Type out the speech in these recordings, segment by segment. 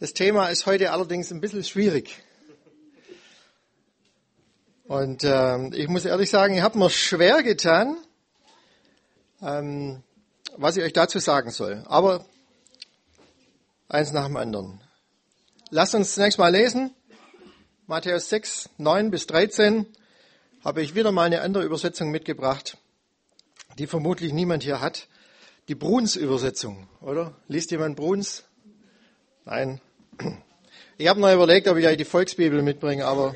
Das Thema ist heute allerdings ein bisschen schwierig. Und ich muss ehrlich sagen, ich habe mir schwer getan, was ich euch dazu sagen soll. Aber eins nach dem anderen. Lasst uns zunächst mal lesen. Matthäus 6, 9 bis 13 habe ich wieder mal eine andere Übersetzung mitgebracht, die vermutlich niemand hier hat. Die Bruns-Übersetzung, oder? Liest jemand Bruns? Nein. Ich habe noch überlegt, ob ich euch die Volksbibel mitbringe, aber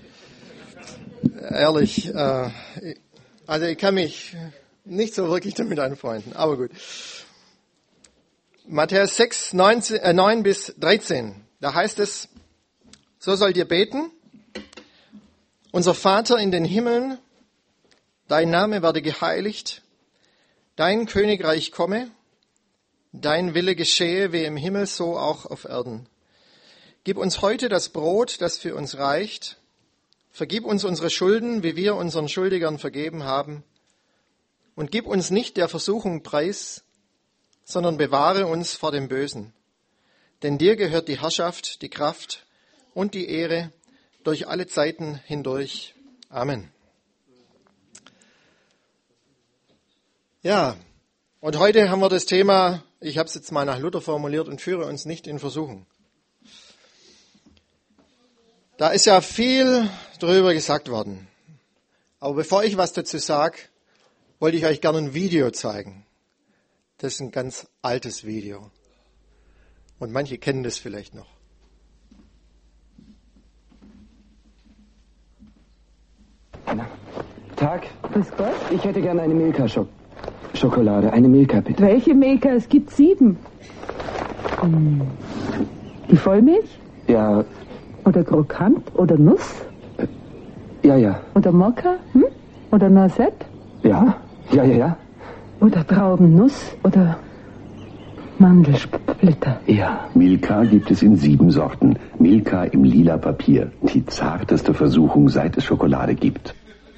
ehrlich, also ich kann mich nicht so wirklich damit anfreunden, aber gut. Matthäus 6, 9 bis 13, da heißt es, so sollt ihr beten, unser Vater in den Himmeln, dein Name werde geheiligt, dein Königreich komme, dein Wille geschehe wie im Himmel, so auch auf Erden. Gib uns heute das Brot, das für uns reicht. Vergib uns unsere Schulden, wie wir unseren Schuldigern vergeben haben. Und gib uns nicht der Versuchung preis, sondern bewahre uns vor dem Bösen. Denn dir gehört die Herrschaft, die Kraft und die Ehre durch alle Zeiten hindurch. Amen. Ja, und heute haben wir das Thema, ich habe es jetzt mal nach Luther formuliert, und führe uns nicht in Versuchung. Da ist ja viel drüber gesagt worden. Aber bevor ich was dazu sage, wollte ich euch gerne ein Video zeigen. Das ist ein ganz altes Video. Und manche kennen das vielleicht noch. Tag. Grüß Gott. Ich hätte gerne eine Milka-Schokolade. Eine Milka, bitte. Welche Milka? Es gibt 7. Die Vollmilch? Ja, Oder Krokant? Oder Nuss? ja. Oder Mokka? Oder Noisette? Ja. Oder Traubennuss? Oder Mandelsplitter? Ja. Milka gibt es in 7 Sorten. Milka im lila Papier. Die zarteste Versuchung, seit es Schokolade gibt.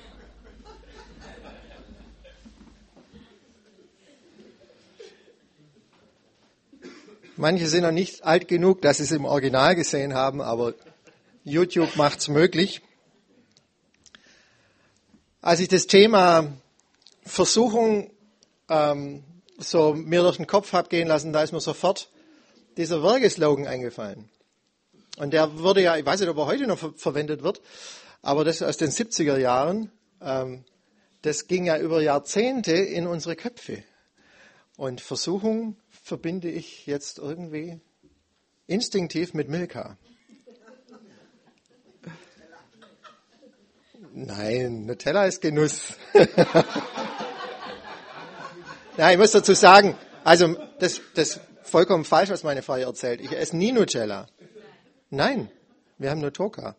Manche sind noch nicht alt genug, dass sie es im Original gesehen haben, aber YouTube macht's möglich. Als ich das Thema Versuchung so mir durch den Kopf habe gehen lassen, da ist mir sofort dieser Wergeslogan eingefallen. Und der wurde ja, ich weiß nicht, ob er heute noch verwendet wird, aber das ist aus den 70er Jahren. Das ging ja über Jahrzehnte in unsere Köpfe. Und Versuchung verbinde ich jetzt irgendwie instinktiv mit Milka. Nein, Nutella ist Genuss. Nein, ich muss dazu sagen, also das ist vollkommen falsch, was meine Frau hier erzählt. Ich esse nie Nutella. Nein, wir haben nur Toka.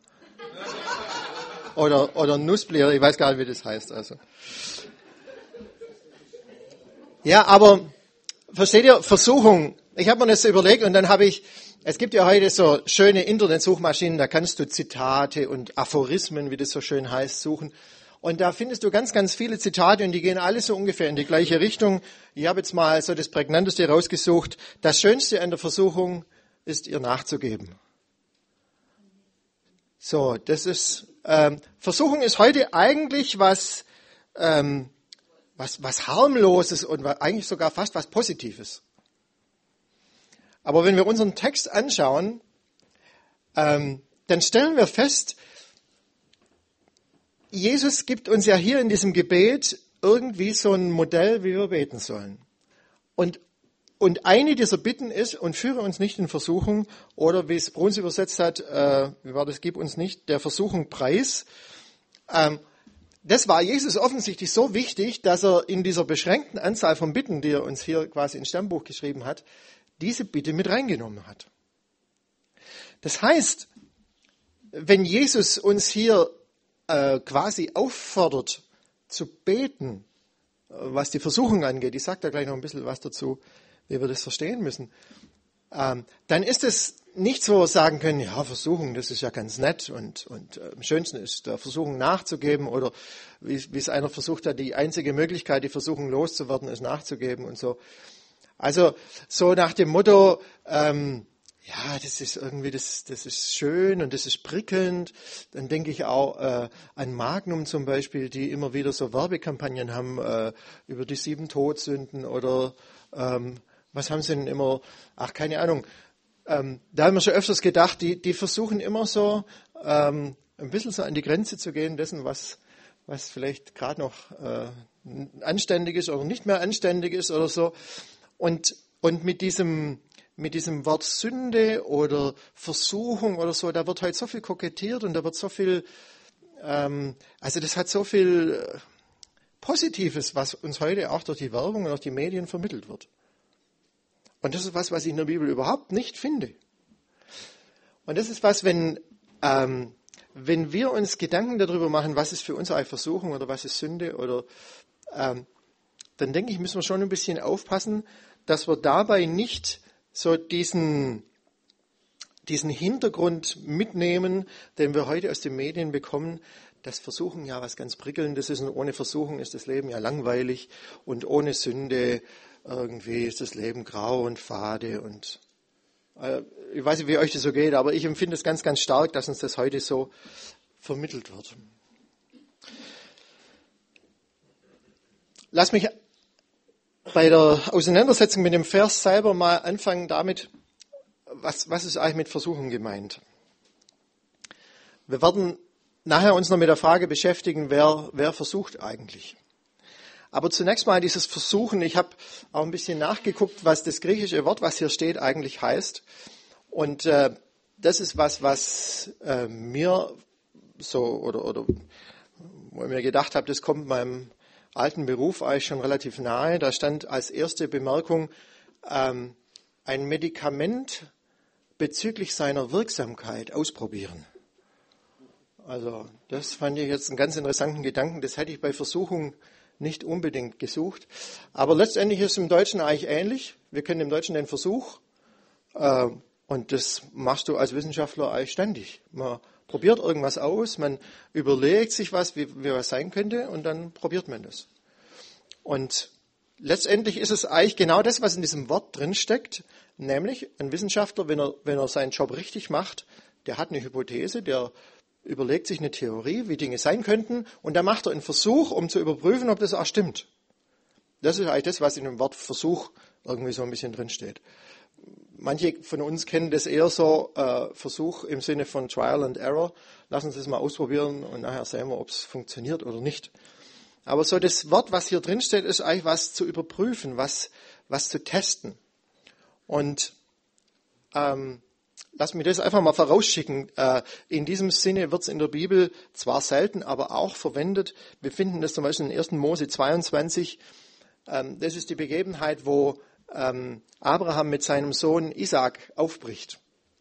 Oder Nussblätter, ich weiß gar nicht, wie das heißt. Also. Ja, aber versteht ihr, Versuchung, ich habe mir das so überlegt und dann es gibt ja heute so schöne Internetsuchmaschinen, da kannst du Zitate und Aphorismen, wie das so schön heißt, suchen. Und da findest du ganz, ganz viele Zitate und die gehen alle so ungefähr in die gleiche Richtung. Ich habe jetzt mal so das Prägnanteste rausgesucht. Das Schönste an der Versuchung ist, ihr nachzugeben. So, das ist, Versuchung ist heute eigentlich was harmloses und eigentlich sogar fast was Positives. Aber wenn wir unseren Text anschauen, dann stellen wir fest, Jesus gibt uns ja hier in diesem Gebet irgendwie so ein Modell, wie wir beten sollen. Und eine dieser Bitten ist, und führe uns nicht in Versuchung, oder wie es Bruns übersetzt hat, wie war das, gib uns nicht der Versuchung preis. Das war Jesus offensichtlich so wichtig, dass er in dieser beschränkten Anzahl von Bitten, die er uns hier quasi ins Stammbuch geschrieben hat, diese Bitte mit reingenommen hat. Das heißt, wenn Jesus uns hier quasi auffordert zu beten, was die Versuchung angeht, ich sage da gleich noch ein bisschen was dazu, wie wir das verstehen müssen, dann ist es nicht so sagen können, ja, Versuchung, das ist ja ganz nett und am schönsten ist, der Versuchung nachzugeben oder wie es einer versucht hat, die einzige Möglichkeit, die Versuchung loszuwerden, ist nachzugeben und so. Also so nach dem Motto, ja, das ist irgendwie, das ist schön und das ist prickelnd. Dann denke ich auch an Magnum zum Beispiel, die immer wieder so Werbekampagnen haben über die 7 Todsünden oder was haben sie denn immer, ach keine Ahnung. Da haben wir schon öfters gedacht, die versuchen immer so ein bisschen so an die Grenze zu gehen dessen, was vielleicht gerade noch anständig ist oder nicht mehr anständig ist oder so. Und mit diesem Wort Sünde oder Versuchung oder so, da wird halt so viel kokettiert und da wird so viel, also das hat so viel Positives, was uns heute auch durch die Werbung und durch die Medien vermittelt wird. Und das ist was ich in der Bibel überhaupt nicht finde. Und das ist was, wenn wir uns Gedanken darüber machen, was ist für uns eigentlich Versuchung oder was ist Sünde, oder dann denke ich, müssen wir schon ein bisschen aufpassen, dass wir dabei nicht so diesen Hintergrund mitnehmen, den wir heute aus den Medien bekommen, dass Versuchung ja was ganz Prickelndes ist und ohne Versuchung ist das Leben ja langweilig und ohne Sünde irgendwie ist das Leben grau und fade. Und ich weiß nicht, wie euch das so geht, aber ich empfinde es ganz, ganz stark, dass uns das heute so vermittelt wird. Lass mich bei der Auseinandersetzung mit dem Vers selber mal anfangen damit, was ist eigentlich mit Versuchung gemeint? Wir werden nachher uns noch mit der Frage beschäftigen, wer versucht eigentlich? Aber zunächst mal dieses Versuchen. Ich habe auch ein bisschen nachgeguckt, was das griechische Wort, was hier steht, eigentlich heißt. Und das ist was mir so, oder wo ich mir gedacht habe, das kommt meinem alten Beruf eigentlich schon relativ nahe. Da stand als erste Bemerkung ein Medikament bezüglich seiner Wirksamkeit ausprobieren. Also das fand ich jetzt einen ganz interessanten Gedanken. Das hätte ich bei Versuchung nicht unbedingt gesucht. Aber letztendlich ist es im Deutschen eigentlich ähnlich. Wir kennen im Deutschen den Versuch. Und das machst du als Wissenschaftler eigentlich ständig. Man probiert irgendwas aus, man überlegt sich wie was sein könnte und dann probiert man das. Und letztendlich ist es eigentlich genau das, was in diesem Wort drin steckt, nämlich ein Wissenschaftler, wenn er seinen Job richtig macht, der hat eine Hypothese, der überlegt sich eine Theorie, wie Dinge sein könnten, und dann macht er einen Versuch, um zu überprüfen, ob das auch stimmt. Das ist eigentlich das, was in dem Wort Versuch irgendwie so ein bisschen drin steht. Manche von uns kennen das eher so, Versuch im Sinne von Trial and Error. Lassen Sie es mal ausprobieren und nachher sehen wir, ob es funktioniert oder nicht. Aber so das Wort, was hier drin steht, ist eigentlich was zu überprüfen, was zu testen. Und lass mich das einfach mal vorausschicken. In diesem Sinne wird es in der Bibel zwar selten, aber auch verwendet. Wir finden das zum Beispiel in 1. Mose 22. Das ist die Begebenheit, wo Abraham mit seinem Sohn Isaac aufbricht.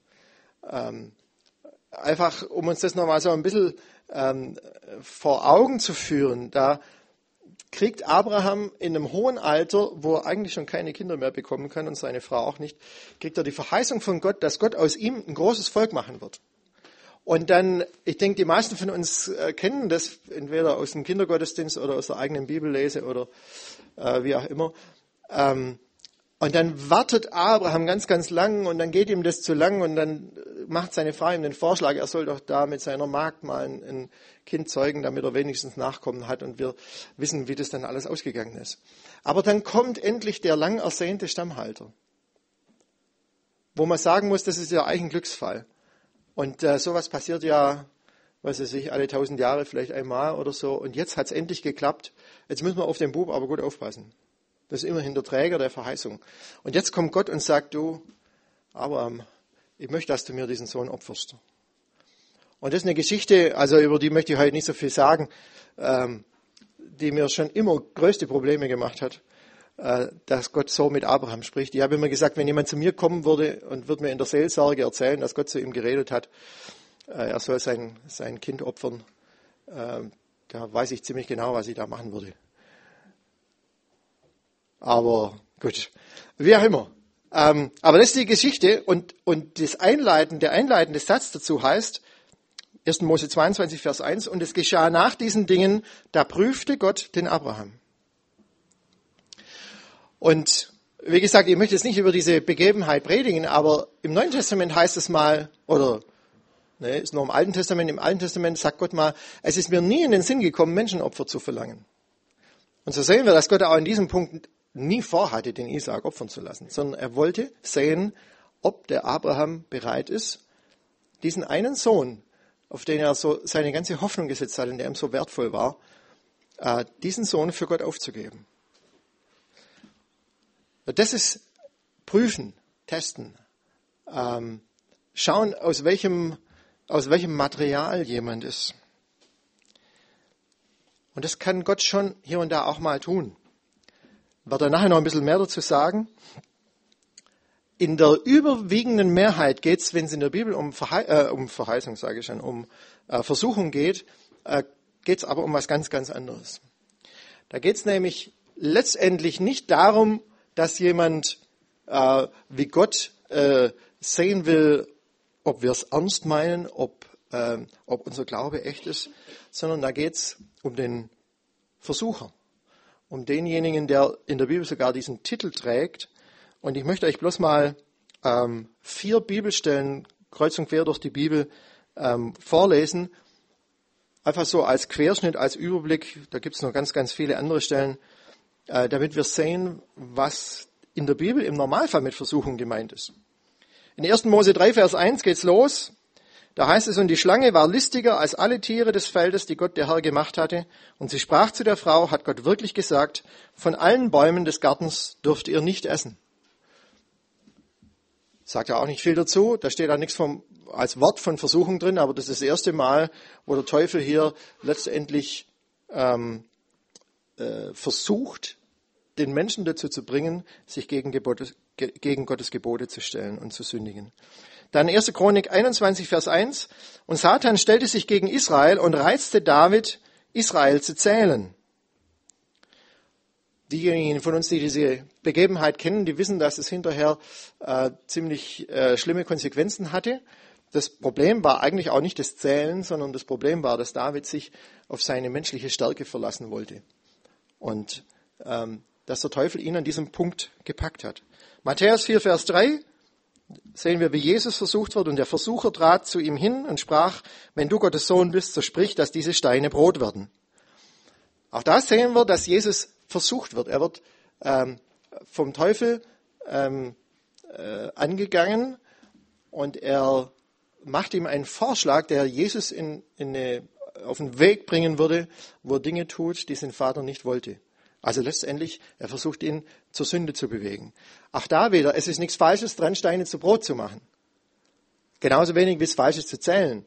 Einfach, um uns das nochmal so ein bisschen vor Augen zu führen, da kriegt Abraham in einem hohen Alter, wo er eigentlich schon keine Kinder mehr bekommen kann und seine Frau auch nicht, kriegt er die Verheißung von Gott, dass Gott aus ihm ein großes Volk machen wird. Und dann, ich denke, die meisten von uns kennen das entweder aus dem Kindergottesdienst oder aus der eigenen Bibellese oder wie auch immer. Und dann wartet Abraham ganz, ganz lang und dann geht ihm das zu lang und dann macht seine Frau ihm den Vorschlag, er soll doch da mit seiner Magd mal ein Kind zeugen, damit er wenigstens Nachkommen hat, und wir wissen, wie das dann alles ausgegangen ist. Aber dann kommt endlich der lang ersehnte Stammhalter, wo man sagen muss, das ist ja eigentlich ein Glücksfall. Und sowas passiert ja, weiß ich, alle 1000 Jahre vielleicht einmal oder so, und jetzt hat es endlich geklappt. Jetzt müssen wir auf den Bub aber gut aufpassen. Das ist immerhin der Träger der Verheißung. Und jetzt kommt Gott und sagt, du, Abraham, ich möchte, dass du mir diesen Sohn opferst. Und das ist eine Geschichte, also über die möchte ich heute nicht so viel sagen, die mir schon immer größte Probleme gemacht hat, dass Gott so mit Abraham spricht. Ich habe immer gesagt, wenn jemand zu mir kommen würde und würde mir in der Seelsorge erzählen, dass Gott zu ihm geredet hat, er soll sein Kind opfern, da weiß ich ziemlich genau, was ich da machen würde. Aber gut, wie auch immer. Aber das ist die Geschichte, und der einleitende Satz dazu heißt, 1. Mose 22, Vers 1, und es geschah nach diesen Dingen, da prüfte Gott den Abraham. Und wie gesagt, ich möchte jetzt nicht über diese Begebenheit predigen, aber im Neuen Testament heißt es mal, ist nur im Alten Testament sagt Gott mal, es ist mir nie in den Sinn gekommen, Menschenopfer zu verlangen. Und so sehen wir, dass Gott auch in diesem Punkt nie vorhatte, den Isaak opfern zu lassen, sondern er wollte sehen, ob der Abraham bereit ist, diesen einen Sohn, auf den er so seine ganze Hoffnung gesetzt hat und der ihm so wertvoll war, diesen Sohn für Gott aufzugeben. Das ist prüfen, testen, schauen, aus welchem Material jemand ist. Und das kann Gott schon hier und da auch mal tun. Ich werde nachher noch ein bisschen mehr dazu sagen. In der überwiegenden Mehrheit geht es, wenn es in der Bibel um Verheißung, Versuchung geht, geht es aber um was ganz, ganz anderes. Da geht es nämlich letztendlich nicht darum, dass jemand wie Gott sehen will, ob wir es ernst meinen, ob unser Glaube echt ist, sondern da geht es um den Versucher, um denjenigen, der in der Bibel sogar diesen Titel trägt. Und ich möchte euch bloß mal 4 Bibelstellen kreuz und quer durch die Bibel vorlesen, einfach so als Querschnitt, als Überblick. Da gibt es noch ganz, ganz viele andere Stellen, damit wir sehen, was in der Bibel im Normalfall mit Versuchung gemeint ist. In 1. Mose 3, Vers 1 geht's los. Da heißt es, und die Schlange war listiger als alle Tiere des Feldes, die Gott der Herr gemacht hatte. Und sie sprach zu der Frau, hat Gott wirklich gesagt, von allen Bäumen des Gartens dürft ihr nicht essen. Sagt ja auch nicht viel dazu. Da steht auch nichts als Wort von Versuchung drin, aber das ist das erste Mal, wo der Teufel hier letztendlich versucht, den Menschen dazu zu bringen, sich gegen Gottes Gebote zu stellen und zu sündigen. Dann 1. Chronik 21, Vers 1. Und Satan stellte sich gegen Israel und reizte David, Israel zu zählen. Diejenigen von uns, die diese Begebenheit kennen, die wissen, dass es hinterher ziemlich schlimme Konsequenzen hatte. Das Problem war eigentlich auch nicht das Zählen, sondern das Problem war, dass David sich auf seine menschliche Stärke verlassen wollte. Und dass der Teufel ihn an diesem Punkt gepackt hat. Matthäus 4, Vers 3 sehen wir, wie Jesus versucht wird. Und der Versucher trat zu ihm hin und sprach, wenn du Gottes Sohn bist, so sprich, dass diese Steine Brot werden. Auch da sehen wir, dass Jesus versucht wird. Er wird vom Teufel angegangen und er macht ihm einen Vorschlag, der Jesus auf den Weg bringen würde, wo er Dinge tut, die sein Vater nicht wollte. Also letztendlich, er versucht ihn zur Sünde zu bewegen. Auch da wieder, es ist nichts Falsches dran, Steine zu Brot zu machen. Genauso wenig wie es falsch ist zu zählen.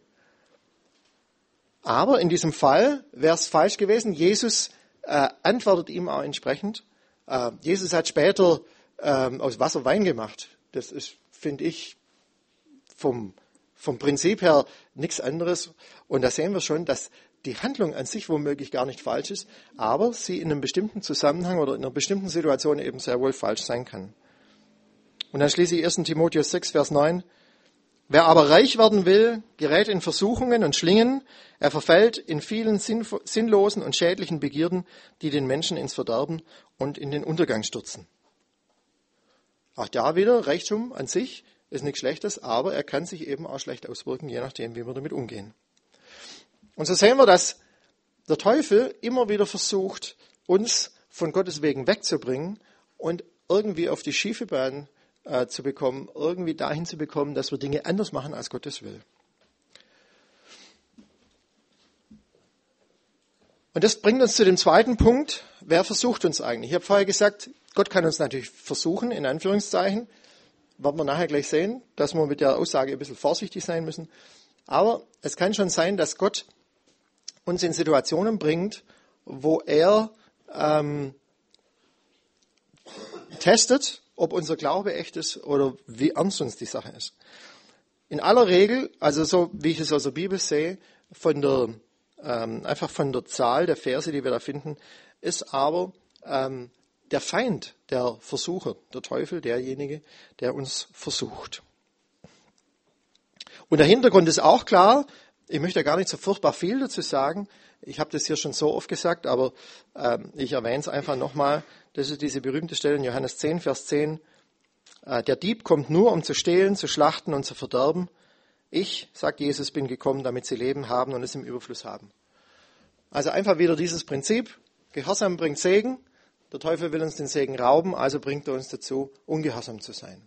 Aber in diesem Fall wäre es falsch gewesen. Jesus antwortet ihm auch entsprechend. Jesus hat später aus Wasser Wein gemacht. Das ist, finde ich, vom Prinzip her nichts anderes. Und da sehen wir schon, dass die Handlung an sich womöglich gar nicht falsch ist, aber sie in einem bestimmten Zusammenhang oder in einer bestimmten Situation eben sehr wohl falsch sein kann. Und dann schließlich 1. Timotheus 6, Vers 9. Wer aber reich werden will, gerät in Versuchungen und Schlingen. Er verfällt in vielen sinnlosen und schädlichen Begierden, die den Menschen ins Verderben und in den Untergang stürzen. Auch da wieder, Reichtum an sich ist nichts Schlechtes, aber er kann sich eben auch schlecht auswirken, je nachdem, wie wir damit umgehen. Und so sehen wir, dass der Teufel immer wieder versucht, uns von Gottes Wegen wegzubringen und irgendwie auf die schiefe Bahn zu bekommen, irgendwie dahin zu bekommen, dass wir Dinge anders machen, als Gott es will. Und das bringt uns zu dem zweiten Punkt. Wer versucht uns eigentlich? Ich habe vorher gesagt, Gott kann uns natürlich versuchen, in Anführungszeichen. Werden wir nachher gleich sehen, dass wir mit der Aussage ein bisschen vorsichtig sein müssen. Aber es kann schon sein, dass Gott uns in Situationen bringt, wo er testet, ob unser Glaube echt ist oder wie ernst uns die Sache ist. In aller Regel, also so wie ich es aus der Bibel sehe, einfach von der Zahl der Verse, die wir da finden, ist aber der Feind, der Versucher, der Teufel, derjenige, der uns versucht. Und der Hintergrund ist auch klar. Ich möchte gar nicht so furchtbar viel dazu sagen. Ich habe das hier schon so oft gesagt, aber ich erwähne es einfach nochmal. Das ist diese berühmte Stelle in Johannes 10, Vers 10. Der Dieb kommt nur, um zu stehlen, zu schlachten und zu verderben. Ich, sagt Jesus, bin gekommen, damit sie Leben haben und es im Überfluss haben. Also einfach wieder dieses Prinzip. Gehorsam bringt Segen. Der Teufel will uns den Segen rauben, also bringt er uns dazu, ungehorsam zu sein.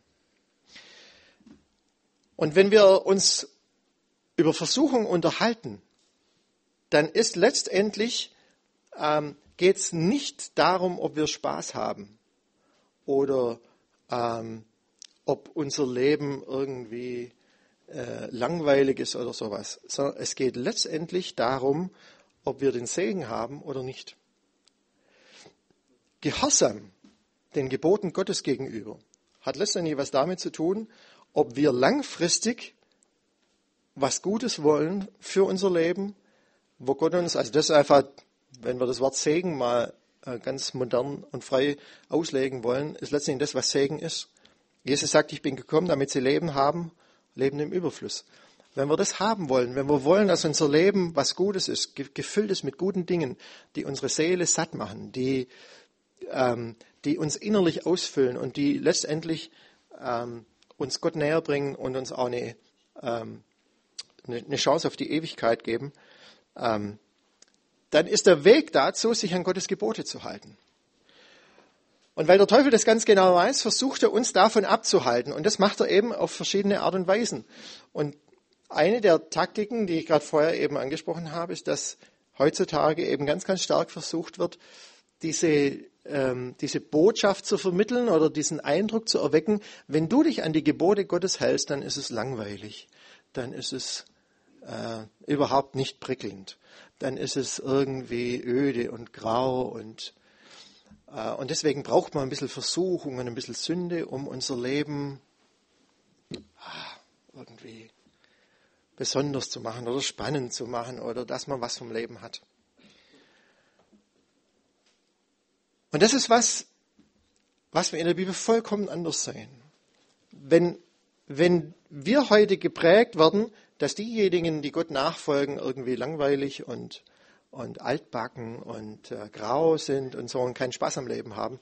Und wenn wir uns über Versuchung unterhalten, dann ist letztendlich, geht es nicht darum, ob wir Spaß haben oder ob unser Leben irgendwie langweilig ist oder sowas, sondern es geht letztendlich darum, ob wir den Segen haben oder nicht. Gehorsam den Geboten Gottes gegenüber hat letztendlich was damit zu tun, ob wir langfristig was Gutes wollen für unser Leben, wo Gott uns, also das ist einfach, wenn wir das Wort Segen mal ganz modern und frei auslegen wollen, ist letztendlich das, was Segen ist. Jesus sagt, ich bin gekommen, damit sie Leben haben, Leben im Überfluss. Wenn wir das haben wollen, wenn wir wollen, dass unser Leben was Gutes ist, gefüllt ist mit guten Dingen, die unsere Seele satt machen, die uns innerlich ausfüllen und die letztendlich uns Gott näher bringen und uns auch eine Chance auf die Ewigkeit geben, dann ist der Weg dazu, sich an Gottes Gebote zu halten. Und weil der Teufel das ganz genau weiß, versucht er uns davon abzuhalten. Und das macht er eben auf verschiedene Art und Weisen. Und eine der Taktiken, die ich gerade vorher eben angesprochen habe, ist, dass heutzutage eben ganz, ganz stark versucht wird, diese Botschaft zu vermitteln oder diesen Eindruck zu erwecken, wenn du dich an die Gebote Gottes hältst, dann ist es langweilig, dann ist es überhaupt nicht prickelnd, dann ist es irgendwie öde und grau und deswegen braucht man ein bisschen Versuchung und ein bisschen Sünde, um unser Leben irgendwie besonders zu machen oder spannend zu machen oder dass man was vom Leben hat. Und das ist was wir in der Bibel vollkommen anders sehen. Wenn wir heute geprägt werden, dass diejenigen, die Gott nachfolgen, irgendwie langweilig und altbacken und grau sind und so und keinen Spaß am Leben haben.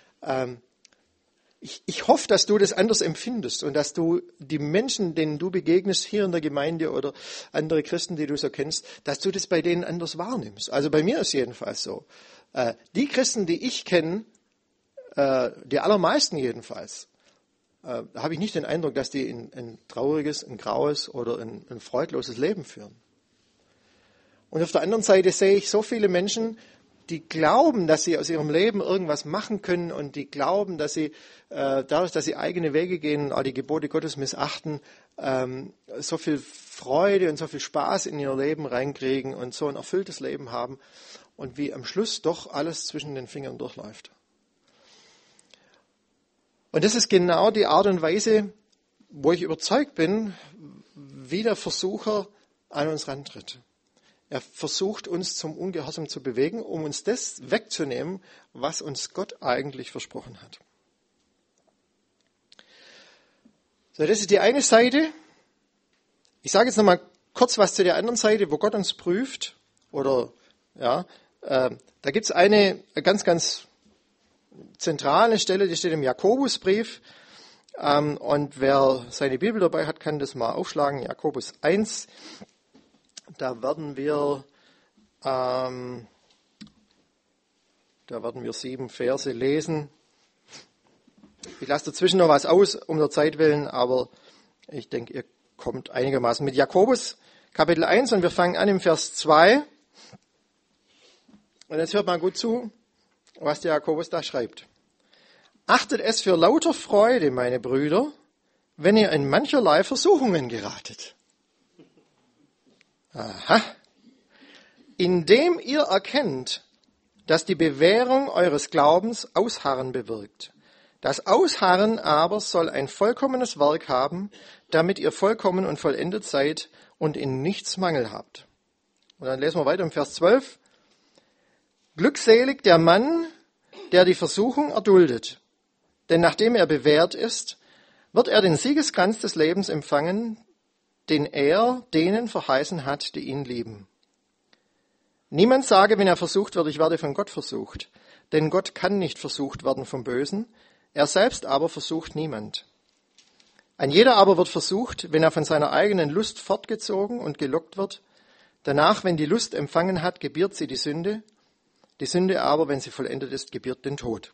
Ich hoffe, dass du das anders empfindest und dass du die Menschen, denen du begegnest, hier in der Gemeinde oder andere Christen, die du so kennst, dass du das bei denen anders wahrnimmst. Also bei mir ist jedenfalls so. Die Christen, die ich kenne, die allermeisten jedenfalls, habe ich nicht den Eindruck, dass die ein trauriges, ein graues oder ein freudloses Leben führen. Und auf der anderen Seite sehe ich so viele Menschen, die glauben, dass sie aus ihrem Leben irgendwas machen können und die glauben, dass sie dadurch, dass sie eigene Wege gehen und auch die Gebote Gottes missachten, so viel Freude und so viel Spaß in ihr Leben reinkriegen und so ein erfülltes Leben haben und wie am Schluss doch alles zwischen den Fingern durchläuft. Und das ist genau die Art und Weise, wo ich überzeugt bin, wie der Versucher an uns rantritt. Er versucht, uns zum Ungehorsam zu bewegen, um uns das wegzunehmen, was uns Gott eigentlich versprochen hat. So, das ist die eine Seite. Ich sage jetzt nochmal kurz was zu der anderen Seite, wo Gott uns prüft. Oder da gibt es eine ganz, ganz zentrale Stelle, die steht im Jakobusbrief. Und wer seine Bibel dabei hat, kann das mal aufschlagen. Jakobus 1. Da werden wir 7 Verse lesen. Ich lasse dazwischen noch was aus, um der Zeit willen, aber ich denke, ihr kommt einigermaßen mit. Jakobus, Kapitel 1, und wir fangen an im Vers 2. Und jetzt hört mal gut zu, was der Jakobus da schreibt. Achtet es für lauter Freude, meine Brüder, wenn ihr in mancherlei Versuchungen geratet. Aha. Indem ihr erkennt, dass die Bewährung eures Glaubens Ausharren bewirkt. Das Ausharren aber soll ein vollkommenes Werk haben, damit ihr vollkommen und vollendet seid und in nichts Mangel habt. Und dann lesen wir weiter im Vers 12. Glückselig der Mann, der die Versuchung erduldet. Denn nachdem er bewährt ist, wird er den Siegeskranz des Lebens empfangen, den er denen verheißen hat, die ihn lieben. Niemand sage, wenn er versucht wird, ich werde von Gott versucht. Denn Gott kann nicht versucht werden vom Bösen, er selbst aber versucht niemand. Ein jeder aber wird versucht, wenn er von seiner eigenen Lust fortgezogen und gelockt wird. Danach, wenn die Lust empfangen hat, gebiert sie die Sünde aber, wenn sie vollendet ist, gebiert den Tod.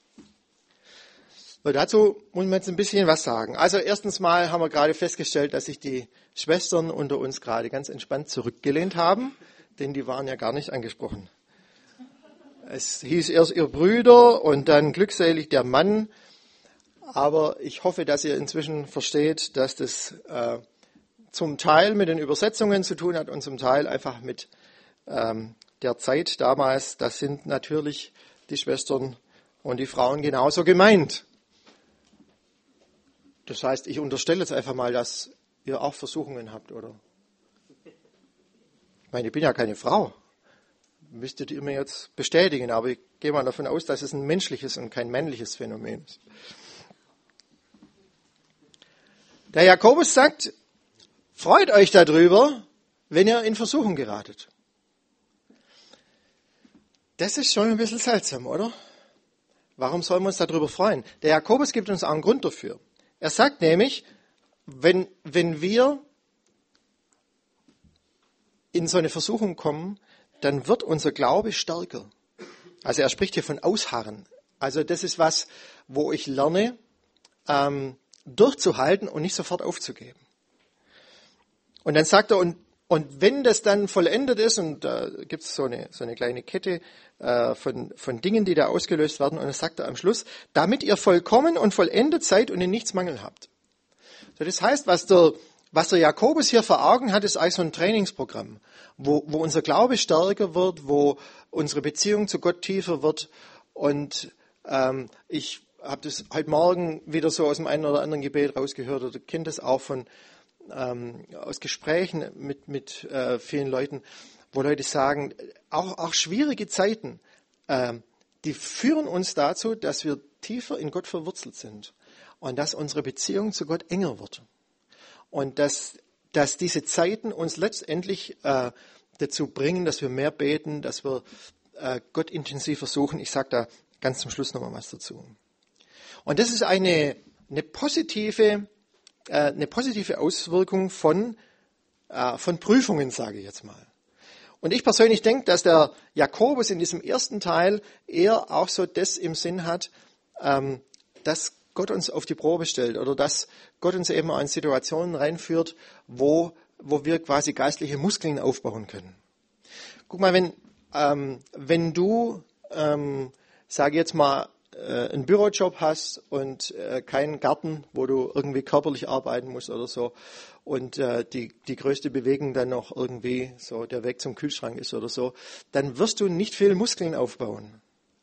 Und dazu muss man jetzt ein bisschen was sagen. Also erstens mal haben wir gerade festgestellt, dass sich die Schwestern unter uns gerade ganz entspannt zurückgelehnt haben, denn die waren ja gar nicht angesprochen. Es hieß erst ihr Brüder und dann glückselig der Mann. Aber ich hoffe, dass ihr inzwischen versteht, dass das zum Teil mit den Übersetzungen zu tun hat und zum Teil einfach mit der Zeit damals. Das sind natürlich die Schwestern und die Frauen genauso gemeint. Das heißt, ich unterstelle jetzt einfach mal, dass ihr auch Versuchungen habt, oder? Ich meine, ich bin ja keine Frau. Müsstet ihr mir jetzt bestätigen, aber ich gehe mal davon aus, dass es ein menschliches und kein männliches Phänomen ist. Der Jakobus sagt, freut euch darüber, wenn ihr in Versuchung geratet. Das ist schon ein bisschen seltsam, oder? Warum sollen wir uns darüber freuen? Der Jakobus gibt uns auch einen Grund dafür. Er sagt nämlich, wenn wir in so eine Versuchung kommen, dann wird unser Glaube stärker. Also er spricht hier von Ausharren. Also das ist was, wo ich lerne, durchzuhalten und nicht sofort aufzugeben. Und dann sagt er, und wenn das dann vollendet ist, und da gibt es so eine kleine Kette von Dingen, die da ausgelöst werden, und dann sagt er am Schluss, damit ihr vollkommen und vollendet seid und in nichts Mangel habt. So, das heißt, was der Jakobus hier vor Augen hat, ist eigentlich so ein Trainingsprogramm, wo unser Glaube stärker wird, wo unsere Beziehung zu Gott tiefer wird. Und ich habe das heute Morgen wieder so aus dem einen oder anderen Gebet rausgehört oder kennt das auch aus Gesprächen mit vielen Leuten, wo Leute sagen, auch schwierige Zeiten, die führen uns dazu, dass wir tiefer in Gott verwurzelt sind und dass unsere Beziehung zu Gott enger wird. Und dass diese Zeiten uns letztendlich dazu bringen, dass wir mehr beten, dass wir Gott intensiver suchen. Ich sage da ganz zum Schluss noch mal was dazu. Und das ist eine positive Auswirkung von Prüfungen, sage ich jetzt mal. Und ich persönlich denke, dass der Jakobus in diesem ersten Teil eher auch so das im Sinn hat, dass Gott uns auf die Probe stellt oder dass Gott uns eben auch in Situationen reinführt, wo wir quasi geistliche Muskeln aufbauen können. Guck mal, wenn du, sage jetzt mal, einen Bürojob hast und keinen Garten, wo du irgendwie körperlich arbeiten musst oder so und die größte Bewegung dann noch irgendwie so der Weg zum Kühlschrank ist oder so, dann wirst du nicht viel Muskeln aufbauen.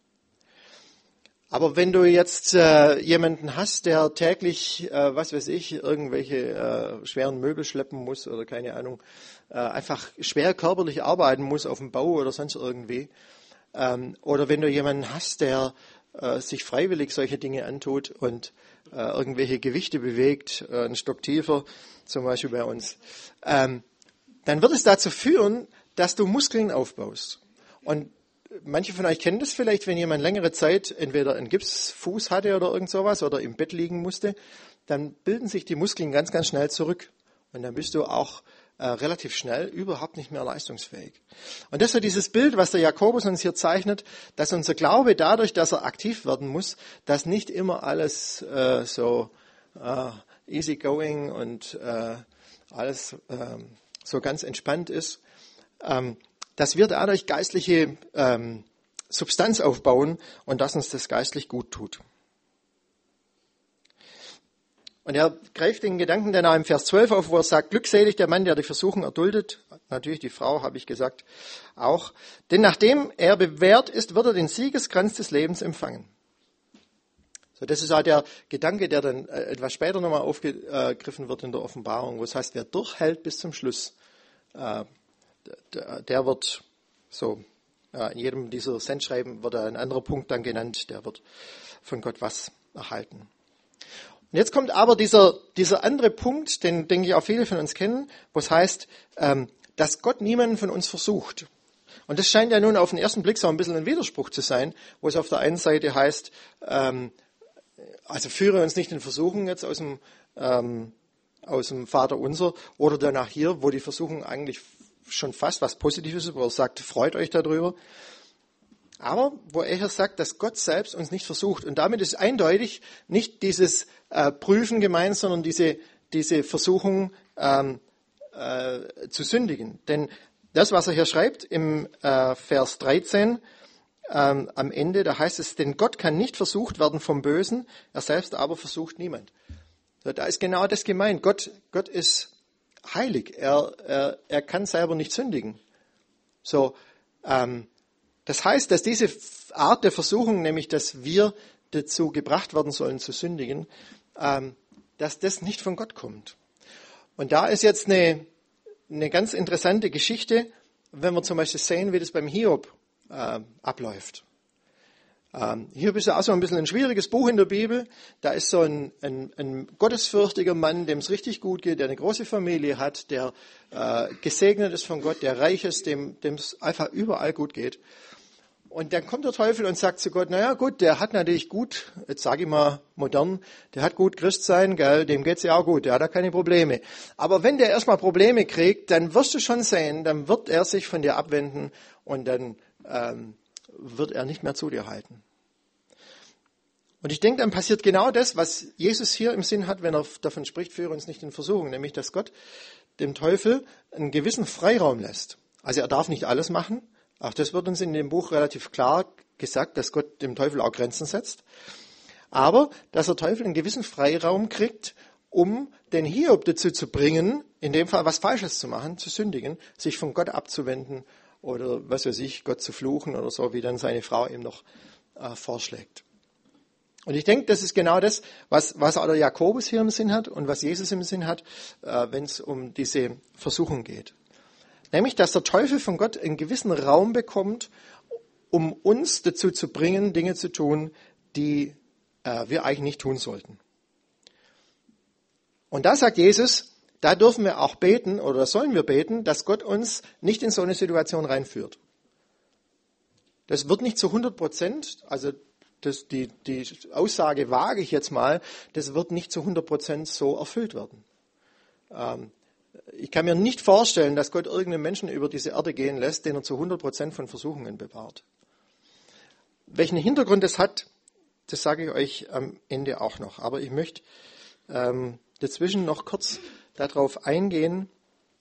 Aber wenn du jetzt jemanden hast, der täglich, irgendwelche schweren Möbel schleppen muss oder keine Ahnung, einfach schwer körperlich arbeiten muss auf dem Bau oder sonst irgendwie, oder wenn du jemanden hast, der sich freiwillig solche Dinge antut und irgendwelche Gewichte bewegt, einen Stock tiefer, zum Beispiel bei uns, dann wird es dazu führen, dass du Muskeln aufbaust. Und manche von euch kennen das vielleicht, wenn jemand längere Zeit entweder einen Gipsfuß hatte oder irgend sowas oder im Bett liegen musste, dann bilden sich die Muskeln ganz, ganz schnell zurück. Und dann bist du auch relativ schnell überhaupt nicht mehr leistungsfähig. Und das ist dieses Bild, was der Jakobus uns hier zeichnet, dass unser Glaube dadurch, dass er aktiv werden muss, dass nicht immer alles easy going und alles so ganz entspannt ist, dass wir dadurch geistliche Substanz aufbauen und dass uns das geistlich gut tut. Und er greift den Gedanken dann auch im Vers 12 auf, wo er sagt, glückselig der Mann, der die Versuchung erduldet. Natürlich die Frau, habe ich gesagt, auch. Denn nachdem er bewährt ist, wird er den Siegeskranz des Lebens empfangen. So, das ist auch der Gedanke, der dann etwas später nochmal aufgegriffen wird in der Offenbarung, wo es heißt, wer durchhält bis zum Schluss, der wird so, in jedem dieser Sendschreiben wird ein anderer Punkt dann genannt, der wird von Gott was erhalten. Und jetzt kommt aber dieser andere Punkt, den, denke ich, auch viele von uns kennen, wo es heißt, dass Gott niemanden von uns versucht. Und das scheint ja nun auf den ersten Blick so ein bisschen ein Widerspruch zu sein, wo es auf der einen Seite heißt, also führe uns nicht in Versuchung jetzt aus dem Vaterunser, oder danach hier, wo die Versuchung eigentlich schon fast was Positives ist, wo er sagt, freut euch darüber. Aber wo er hier sagt, dass Gott selbst uns nicht versucht. Und damit ist eindeutig nicht dieses Prüfen gemeint, sondern diese Versuchung zu sündigen. Denn das, was er hier schreibt im Vers 13, am Ende, da heißt es, denn Gott kann nicht versucht werden vom Bösen, er selbst aber versucht niemand. So, da ist genau das gemeint. Gott ist heilig. Er kann selber nicht sündigen. So, das heißt, dass diese Art der Versuchung, nämlich dass wir dazu gebracht werden sollen zu sündigen, dass das nicht von Gott kommt. Und da ist jetzt eine ganz interessante Geschichte, wenn wir zum Beispiel sehen, wie das beim Hiob abläuft. Hiob ist ja auch so ein bisschen ein schwieriges Buch in der Bibel. Da ist so ein gottesfürchtiger Mann, dem es richtig gut geht, der eine große Familie hat, der gesegnet ist von Gott, der reich ist, dem es einfach überall gut geht. Und dann kommt der Teufel und sagt zu Gott, naja gut, der hat natürlich gut, jetzt sage ich mal modern, der hat gut Christ sein, gell, dem geht's ja auch gut, der hat da keine Probleme. Aber wenn der erstmal Probleme kriegt, dann wirst du schon sehen, dann wird er sich von dir abwenden und dann wird er nicht mehr zu dir halten. Und ich denke, dann passiert genau das, was Jesus hier im Sinn hat, wenn er davon spricht, führe uns nicht in Versuchung, nämlich, dass Gott dem Teufel einen gewissen Freiraum lässt. Also er darf nicht alles machen. Auch das wird uns in dem Buch relativ klar gesagt, dass Gott dem Teufel auch Grenzen setzt. Aber dass der Teufel einen gewissen Freiraum kriegt, um den Hiob dazu zu bringen, in dem Fall was Falsches zu machen, zu sündigen, sich von Gott abzuwenden oder, was weiß ich, Gott zu fluchen oder so, wie dann seine Frau ihm noch vorschlägt. Und ich denke, das ist genau das, was auch der Jakobus hier im Sinn hat und was Jesus im Sinn hat, wenn es um diese Versuchung geht. Nämlich, dass der Teufel von Gott einen gewissen Raum bekommt, um uns dazu zu bringen, Dinge zu tun, die wir eigentlich nicht tun sollten. Und da sagt Jesus, da dürfen wir auch beten oder sollen wir beten, dass Gott uns nicht in so eine Situation reinführt. Das wird nicht zu 100%, also die Aussage wage ich jetzt mal, das wird nicht zu 100% so erfüllt werden. Ich kann mir nicht vorstellen, dass Gott irgendeinen Menschen über diese Erde gehen lässt, den er zu 100% von Versuchungen bewahrt. Welchen Hintergrund das hat, das sage ich euch am Ende auch noch. Aber ich möchte dazwischen noch kurz darauf eingehen,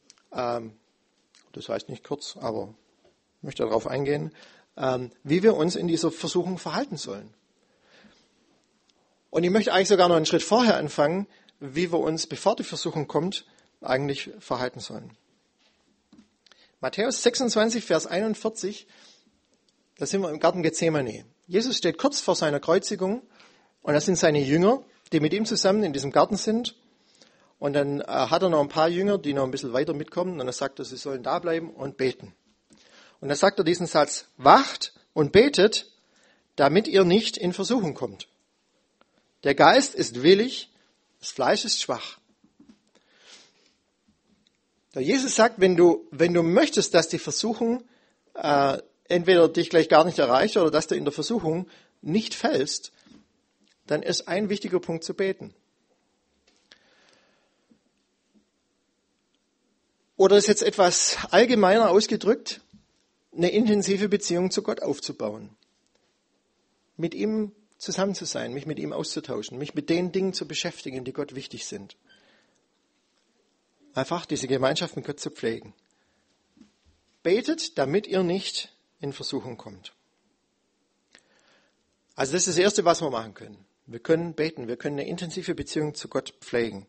das heißt nicht kurz, aber ich möchte darauf eingehen, wie wir uns in dieser Versuchung verhalten sollen. Und ich möchte eigentlich sogar noch einen Schritt vorher anfangen, wie wir uns, bevor die Versuchung kommt, eigentlich verhalten sollen. Matthäus 26, Vers 41, da sind wir im Garten Gethsemane. Jesus steht kurz vor seiner Kreuzigung und das sind seine Jünger, die mit ihm zusammen in diesem Garten sind. Und dann hat er noch ein paar Jünger, die noch ein bisschen weiter mitkommen und er sagt, sie sollen da bleiben und beten. Und dann sagt er diesen Satz, wacht und betet, damit ihr nicht in Versuchung kommt. Der Geist ist willig, das Fleisch ist schwach. Der Jesus sagt, wenn du möchtest, dass die Versuchung entweder dich gleich gar nicht erreicht oder dass du in der Versuchung nicht fällst, dann ist ein wichtiger Punkt zu beten. Oder ist jetzt etwas allgemeiner ausgedrückt, eine intensive Beziehung zu Gott aufzubauen. Mit ihm zusammen zu sein, mich mit ihm auszutauschen, mich mit den Dingen zu beschäftigen, die Gott wichtig sind. Einfach diese Gemeinschaft mit Gott zu pflegen. Betet, damit ihr nicht in Versuchung kommt. Also das ist das Erste, was wir machen können. Wir können beten, wir können eine intensive Beziehung zu Gott pflegen.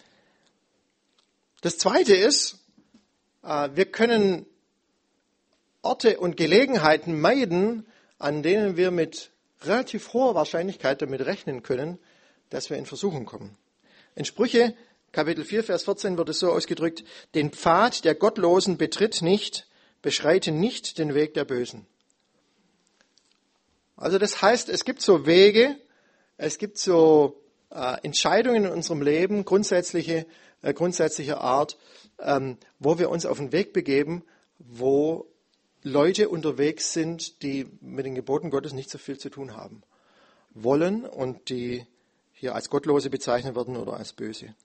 Das Zweite ist, wir können Orte und Gelegenheiten meiden, an denen wir mit relativ hoher Wahrscheinlichkeit damit rechnen können, dass wir in Versuchung kommen. In Sprüche, Kapitel 4, Vers 14 wird es so ausgedrückt, den Pfad der Gottlosen betritt nicht, beschreite nicht den Weg der Bösen. Also das heißt, es gibt so Wege, es gibt so Entscheidungen in unserem Leben, grundsätzlicher Art, wo wir uns auf den Weg begeben, wo Leute unterwegs sind, die mit den Geboten Gottes nicht so viel zu tun haben wollen und die hier als Gottlose bezeichnet werden oder als böse. Und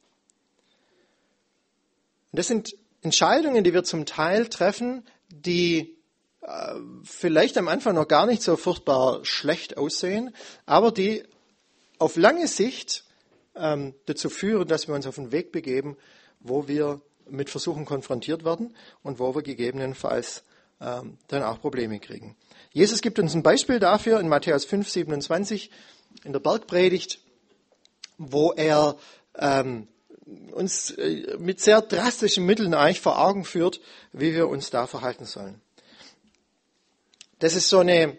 das sind Entscheidungen, die wir zum Teil treffen, die vielleicht am Anfang noch gar nicht so furchtbar schlecht aussehen, aber die auf lange Sicht dazu führen, dass wir uns auf den Weg begeben, wo wir mit Versuchen konfrontiert werden und wo wir gegebenenfalls dann auch Probleme kriegen. Jesus gibt uns ein Beispiel dafür in Matthäus 5,27 in der Bergpredigt, wo er uns mit sehr drastischen Mitteln eigentlich vor Augen führt, wie wir uns da verhalten sollen. Das ist so eine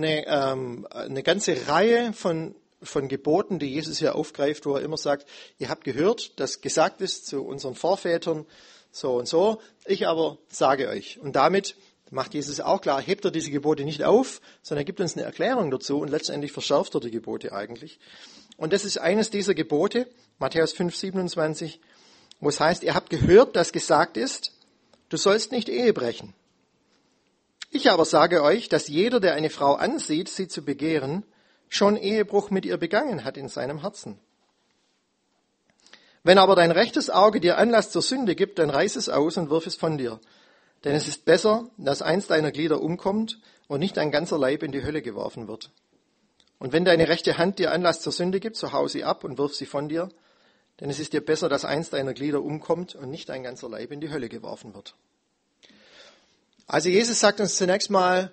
ganze Reihe von Geboten, die Jesus hier aufgreift, wo er immer sagt, ihr habt gehört, dass gesagt ist zu unseren Vorvätern so und so, ich aber sage euch. Und damit macht Jesus auch klar, hebt er diese Gebote nicht auf, sondern er gibt uns eine Erklärung dazu und letztendlich verschärft er die Gebote eigentlich. Und das ist eines dieser Gebote, Matthäus 5,27, wo es heißt, ihr habt gehört, dass gesagt ist, du sollst nicht Ehe brechen. Ich aber sage euch, dass jeder, der eine Frau ansieht, sie zu begehren, schon Ehebruch mit ihr begangen hat in seinem Herzen. Wenn aber dein rechtes Auge dir Anlass zur Sünde gibt, dann reiß es aus und wirf es von dir. Denn es ist besser, dass eins deiner Glieder umkommt und nicht dein ganzer Leib in die Hölle geworfen wird. Und wenn deine rechte Hand dir Anlass zur Sünde gibt, so hau sie ab und wirf sie von dir. Denn es ist dir besser, dass eins deiner Glieder umkommt und nicht dein ganzer Leib in die Hölle geworfen wird. Also Jesus sagt uns zunächst mal,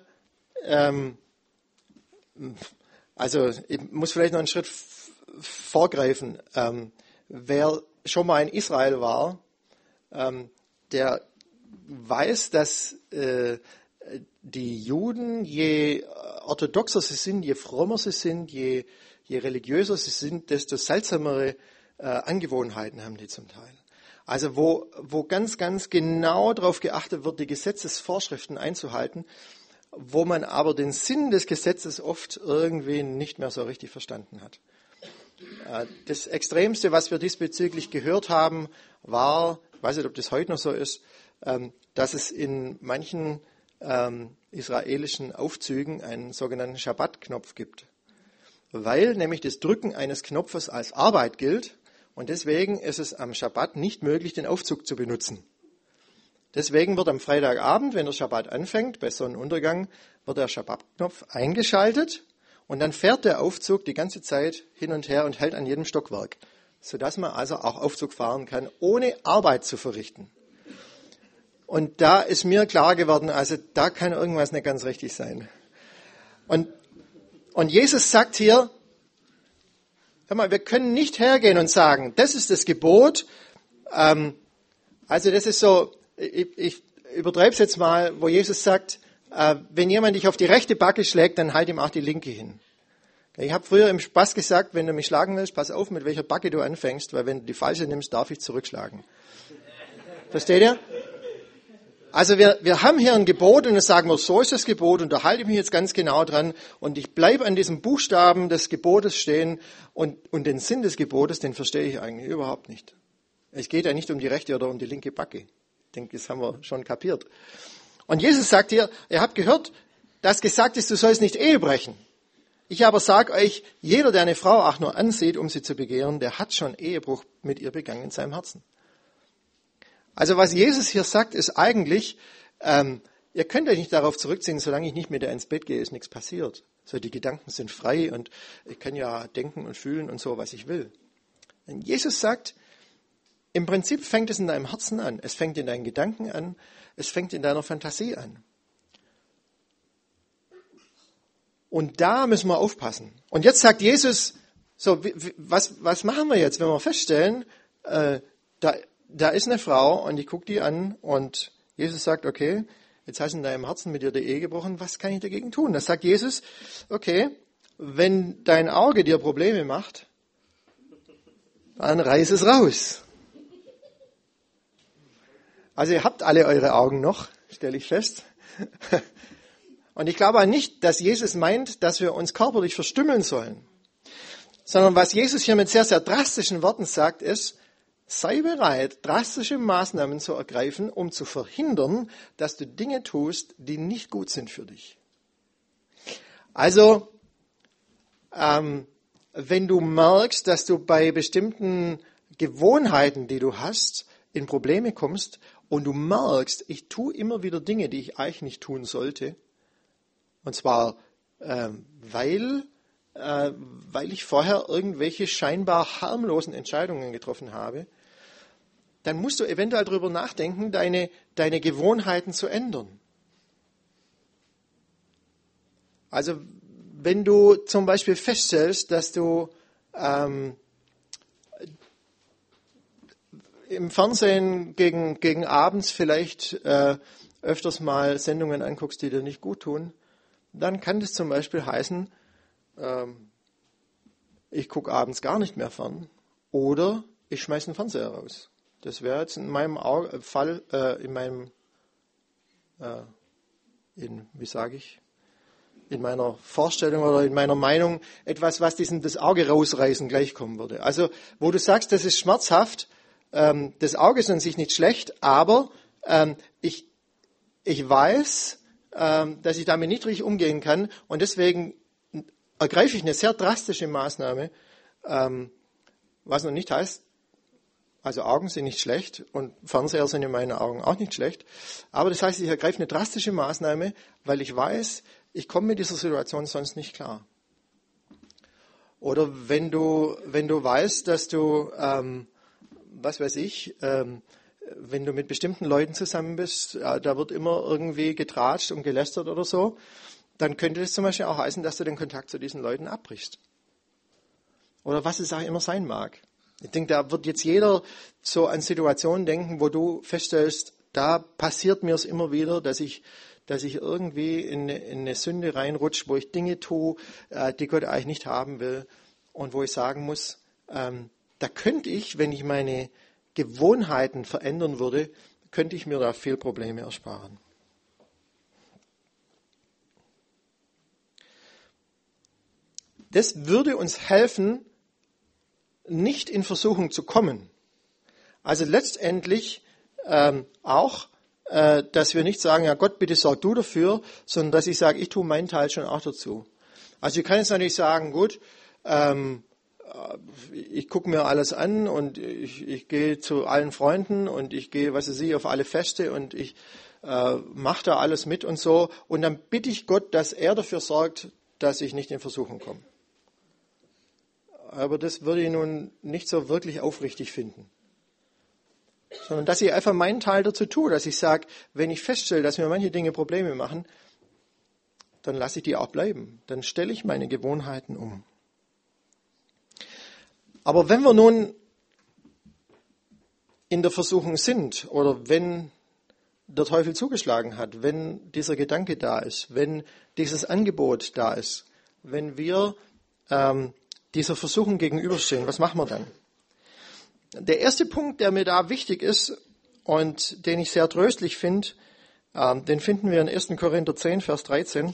ich muss vielleicht noch einen Schritt vorgreifen. Wer schon mal in Israel war, der weiß, dass die Juden, je orthodoxer sie sind, je frommer sie sind, je religiöser sie sind, desto seltsamere Angewohnheiten haben die zum Teil. Also wo ganz, ganz genau darauf geachtet wird, die Gesetzesvorschriften einzuhalten, wo man aber den Sinn des Gesetzes oft irgendwie nicht mehr so richtig verstanden hat. Das Extremste, was wir diesbezüglich gehört haben, war, ich weiß nicht, ob das heute noch so ist, dass es in manchen israelischen Aufzügen einen sogenannten Schabbat-Knopf gibt. Weil nämlich das Drücken eines Knopfes als Arbeit gilt und deswegen ist es am Schabbat nicht möglich, den Aufzug zu benutzen. Deswegen wird am Freitagabend, wenn der Schabbat anfängt, bei Sonnenuntergang, wird der Schabbat-Knopf eingeschaltet und dann fährt der Aufzug die ganze Zeit hin und her und hält an jedem Stockwerk, sodass man also auch Aufzug fahren kann, ohne Arbeit zu verrichten. Und da ist mir klar geworden, also da kann irgendwas nicht ganz richtig sein. Und Jesus sagt hier, hör mal, wir können nicht hergehen und sagen, das ist das Gebot, also das ist so, ich übertreibe es jetzt mal, wo Jesus sagt, wenn jemand dich auf die rechte Backe schlägt, dann halt ihm auch die linke hin. Ich habe früher im Spaß gesagt, wenn du mich schlagen willst, pass auf, mit welcher Backe du anfängst, weil wenn du die falsche nimmst, darf ich zurückschlagen. Versteht ihr? Also wir haben hier ein Gebot und dann sagen wir, so ist das Gebot und da halte ich mich jetzt ganz genau dran und ich bleibe an diesem Buchstaben des Gebotes stehen und den Sinn des Gebotes, den verstehe ich eigentlich überhaupt nicht. Es geht ja nicht um die rechte oder um die linke Backe. Ich denke, das haben wir schon kapiert. Und Jesus sagt hier, ihr habt gehört, dass gesagt ist, du sollst nicht Ehe brechen. Ich aber sage euch, jeder, der eine Frau auch nur ansieht, um sie zu begehren, der hat schon Ehebruch mit ihr begangen in seinem Herzen. Also was Jesus hier sagt, ist eigentlich, ihr könnt euch nicht darauf zurückziehen, solange ich nicht mit ihr ins Bett gehe, ist nichts passiert. So, die Gedanken sind frei und ich kann ja denken und fühlen und so, was ich will. Und Jesus sagt, im Prinzip fängt es in deinem Herzen an. Es fängt in deinen Gedanken an. Es fängt in deiner Fantasie an. Und da müssen wir aufpassen. Und jetzt sagt Jesus, so, was machen wir jetzt, wenn wir feststellen, da ist eine Frau und ich gucke die an und Jesus sagt, okay, jetzt hast du in deinem Herzen mit ihr die Ehe gebrochen, was kann ich dagegen tun? Da sagt Jesus, okay, wenn dein Auge dir Probleme macht, dann reiß es raus. Also ihr habt alle eure Augen noch, stelle ich fest. Und ich glaube nicht, dass Jesus meint, dass wir uns körperlich verstümmeln sollen. Sondern was Jesus hier mit sehr, sehr drastischen Worten sagt, ist, sei bereit, drastische Maßnahmen zu ergreifen, um zu verhindern, dass du Dinge tust, die nicht gut sind für dich. Also, wenn du merkst, dass du bei bestimmten Gewohnheiten, die du hast, in Probleme kommst und du merkst, ich tue immer wieder Dinge, die ich eigentlich nicht tun sollte, und zwar weil ich vorher irgendwelche scheinbar harmlosen Entscheidungen getroffen habe, dann musst du eventuell darüber nachdenken, deine Gewohnheiten zu ändern. Also wenn du zum Beispiel feststellst, dass du im Fernsehen gegen abends vielleicht öfters mal Sendungen anguckst, die dir nicht gut tun, dann kann das zum Beispiel heißen, ich gucke abends gar nicht mehr fern oder ich schmeiße den Fernseher raus. Das wäre jetzt in meinem Fall, in meiner Vorstellung oder in meiner Meinung etwas, was das Auge rausreißen gleichkommen würde. Also, wo du sagst, das ist schmerzhaft, das Auge ist an sich nicht schlecht, aber ich weiß, dass ich damit nicht richtig umgehen kann und deswegen ergreife ich eine sehr drastische Maßnahme, was noch nicht heißt, also Augen sind nicht schlecht und Fernseher sind in meinen Augen auch nicht schlecht, aber das heißt, ich ergreife eine drastische Maßnahme, weil ich weiß, ich komme mit dieser Situation sonst nicht klar. Oder wenn du weißt, dass du, wenn du mit bestimmten Leuten zusammen bist, da wird immer irgendwie getratscht und gelästert oder so, dann könnte das zum Beispiel auch heißen, dass du den Kontakt zu diesen Leuten abbrichst. Oder was es auch immer sein mag. Ich denke, da wird jetzt jeder so an Situationen denken, wo du feststellst, da passiert mir es immer wieder, dass ich irgendwie in eine Sünde reinrutsche, wo ich Dinge tue, die Gott eigentlich nicht haben will und wo ich sagen muss, da könnte ich, wenn ich meine Gewohnheiten verändern würde, könnte ich mir da viel Probleme ersparen. Das würde uns helfen, nicht in Versuchung zu kommen. Also letztendlich auch, dass wir nicht sagen, ja Gott, bitte sorg du dafür, sondern dass ich sage, ich tue meinen Teil schon auch dazu. Also ich kann jetzt natürlich sagen, gut, ich gucke mir alles an und ich gehe zu allen Freunden und ich gehe, auf alle Feste und ich mache da alles mit und so. Und dann bitte ich Gott, dass er dafür sorgt, dass ich nicht in Versuchung komme. Aber das würde ich nun nicht so wirklich aufrichtig finden. Sondern dass ich einfach meinen Teil dazu tue, dass ich sage, wenn ich feststelle, dass mir manche Dinge Probleme machen, dann lasse ich die auch bleiben. Dann stelle ich meine Gewohnheiten um. Aber wenn wir nun in der Versuchung sind oder wenn der Teufel zugeschlagen hat, wenn dieser Gedanke da ist, wenn dieses Angebot da ist, wenn wir dieser Versuchung gegenüberstehen, was machen wir dann? Der erste Punkt, der mir da wichtig ist und den ich sehr tröstlich finde, den finden wir in 1. Korinther 10, Vers 13,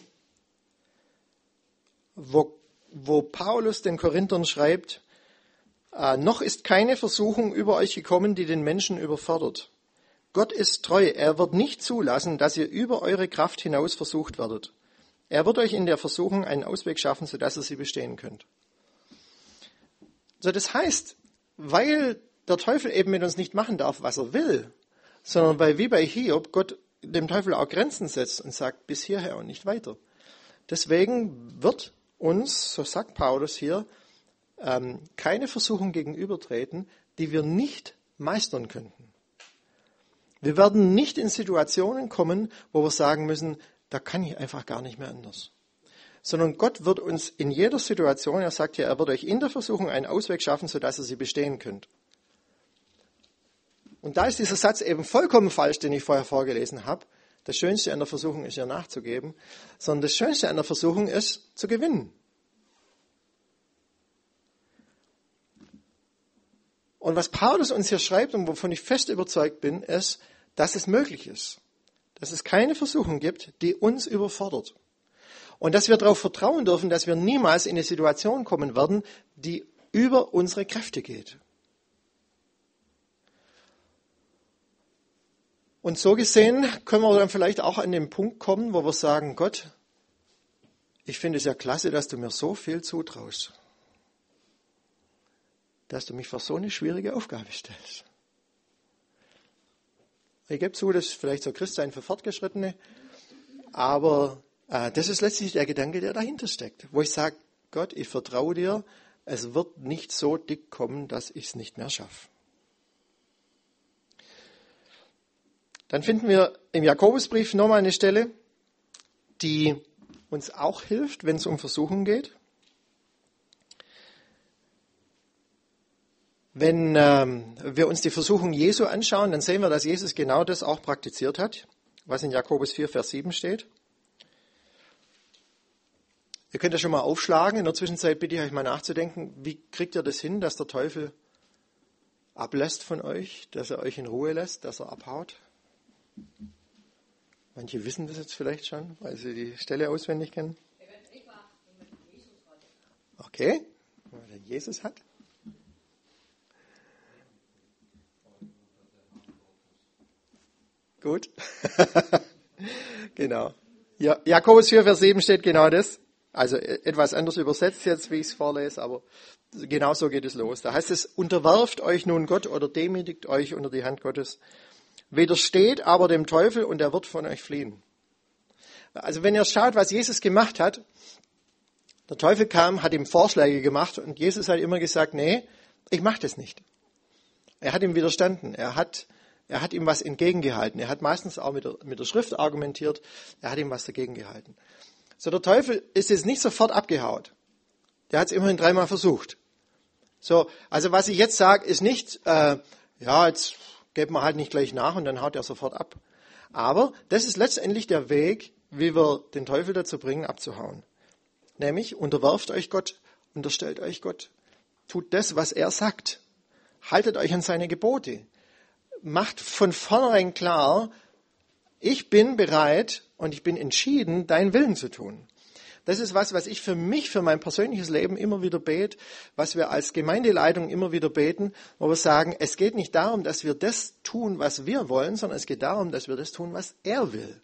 wo Paulus den Korinthern schreibt, noch ist keine Versuchung über euch gekommen, die den Menschen überfordert. Gott ist treu, er wird nicht zulassen, dass ihr über eure Kraft hinaus versucht werdet. Er wird euch in der Versuchung einen Ausweg schaffen, sodass ihr sie bestehen könnt. So, das heißt, weil der Teufel eben mit uns nicht machen darf, was er will, sondern weil wie bei Hiob Gott dem Teufel auch Grenzen setzt und sagt, bis hierher und nicht weiter. Deswegen wird uns, so sagt Paulus hier, keine Versuchung gegenübertreten, die wir nicht meistern könnten. Wir werden nicht in Situationen kommen, wo wir sagen müssen, da kann ich einfach gar nicht mehr anders. Sondern Gott wird uns in jeder Situation, er sagt ja, er wird euch in der Versuchung einen Ausweg schaffen, sodass ihr sie bestehen könnt. Und da ist dieser Satz eben vollkommen falsch, den ich vorher vorgelesen habe. Das Schönste an der Versuchung ist ja nachzugeben, sondern das Schönste an der Versuchung ist zu gewinnen. Und was Paulus uns hier schreibt und wovon ich fest überzeugt bin, ist, dass es möglich ist. Dass es keine Versuchung gibt, die uns überfordert. Und dass wir darauf vertrauen dürfen, dass wir niemals in eine Situation kommen werden, die über unsere Kräfte geht. Und so gesehen können wir dann vielleicht auch an den Punkt kommen, wo wir sagen, Gott, ich finde es ja klasse, dass du mir so viel zutraust. Dass du mich vor so eine schwierige Aufgabe stellst. Ich gebe zu, das ist vielleicht so Christsein für Fortgeschrittene, aber das ist letztlich der Gedanke, der dahinter steckt. Wo ich sage, Gott, ich vertraue dir, es wird nicht so dick kommen, dass ich es nicht mehr schaffe. Dann finden wir im Jakobusbrief nochmal eine Stelle, die uns auch hilft, wenn es um Versuchung geht. Wenn wir uns die Versuchung Jesu anschauen, dann sehen wir, dass Jesus genau das auch praktiziert hat, was in Jakobus 4, Vers 7 steht. Ihr könnt das schon mal aufschlagen. In der Zwischenzeit bitte ich euch mal nachzudenken, wie kriegt ihr das hin, dass der Teufel ablässt von euch, dass er euch in Ruhe lässt, dass er abhaut? Manche wissen das jetzt vielleicht schon, weil sie die Stelle auswendig kennen. Okay, wenn man Jesus hat. Gut. Genau. Ja, Jakobus 4, Vers 7 steht genau das. Also etwas anders übersetzt jetzt, wie ich es vorlese, aber genau so geht es los. Da heißt es, unterwerft euch nun Gott oder demütigt euch unter die Hand Gottes. Widersteht aber dem Teufel und er wird von euch fliehen. Also wenn ihr schaut, was Jesus gemacht hat, der Teufel kam, hat ihm Vorschläge gemacht und Jesus hat immer gesagt, nee, ich mache das nicht. Er hat ihm widerstanden, er hat ihm was entgegengehalten. Er hat meistens auch mit der Schrift argumentiert, er hat ihm was dagegen gehalten. So, der Teufel ist jetzt nicht sofort abgehaut. Der hat es immerhin 3-mal versucht. So, also was ich jetzt sage, ist nicht, jetzt geht man halt nicht gleich nach und dann haut er sofort ab. Aber das ist letztendlich der Weg, wie wir den Teufel dazu bringen, abzuhauen. Nämlich, unterwerft euch Gott, unterstellt euch Gott. Tut das, was er sagt. Haltet euch an seine Gebote. Macht von vornherein klar, ich bin bereit und ich bin entschieden, deinen Willen zu tun. Das ist was ich für mich, für mein persönliches Leben immer wieder bete, was wir als Gemeindeleitung immer wieder beten, wo wir sagen, es geht nicht darum, dass wir das tun, was wir wollen, sondern es geht darum, dass wir das tun, was er will.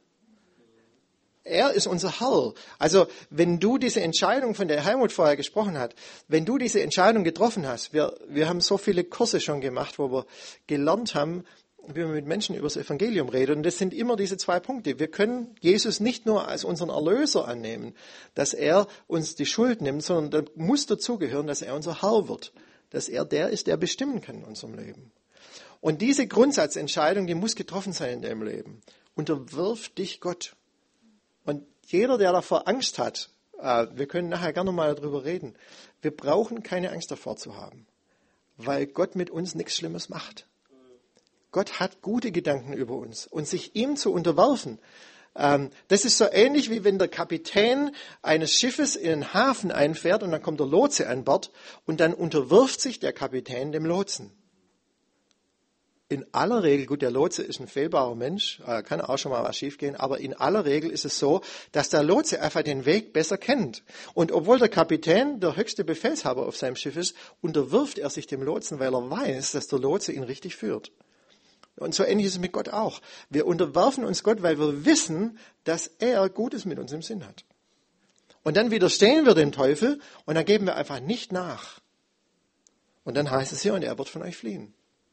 Er ist unser Herr. Also wenn du diese Entscheidung, von der Helmut vorher gesprochen hat, wenn du diese Entscheidung getroffen hast, wir haben so viele Kurse schon gemacht, wo wir gelernt haben, wie man mit Menschen über das Evangelium redet. Und das sind immer diese 2 Punkte. Wir können Jesus nicht nur als unseren Erlöser annehmen, dass er uns die Schuld nimmt, sondern da muss dazugehören, dass er unser Herr wird. Dass er der ist, der bestimmen kann in unserem Leben. Und diese Grundsatzentscheidung, die muss getroffen sein in deinem Leben. Unterwirf dich Gott. Und jeder, der davor Angst hat, wir können nachher gerne mal darüber reden, wir brauchen keine Angst davor zu haben, weil Gott mit uns nichts Schlimmes macht. Gott hat gute Gedanken über uns und sich ihm zu unterwerfen, das ist so ähnlich wie wenn der Kapitän eines Schiffes in den Hafen einfährt und dann kommt der Lotse an Bord und dann unterwirft sich der Kapitän dem Lotsen. In aller Regel, gut, der Lotse ist ein fehlbarer Mensch, kann auch schon mal was schiefgehen, aber in aller Regel ist es so, dass der Lotse einfach den Weg besser kennt. Und obwohl der Kapitän der höchste Befehlshaber auf seinem Schiff ist, unterwirft er sich dem Lotsen, weil er weiß, dass der Lotse ihn richtig führt. Und so ähnlich ist es mit Gott auch. Wir unterwerfen uns Gott, weil wir wissen, dass er Gutes mit uns im Sinn hat. Und dann widerstehen wir dem Teufel und dann geben wir einfach nicht nach. Und dann heißt es hier, und er wird von euch fliehen.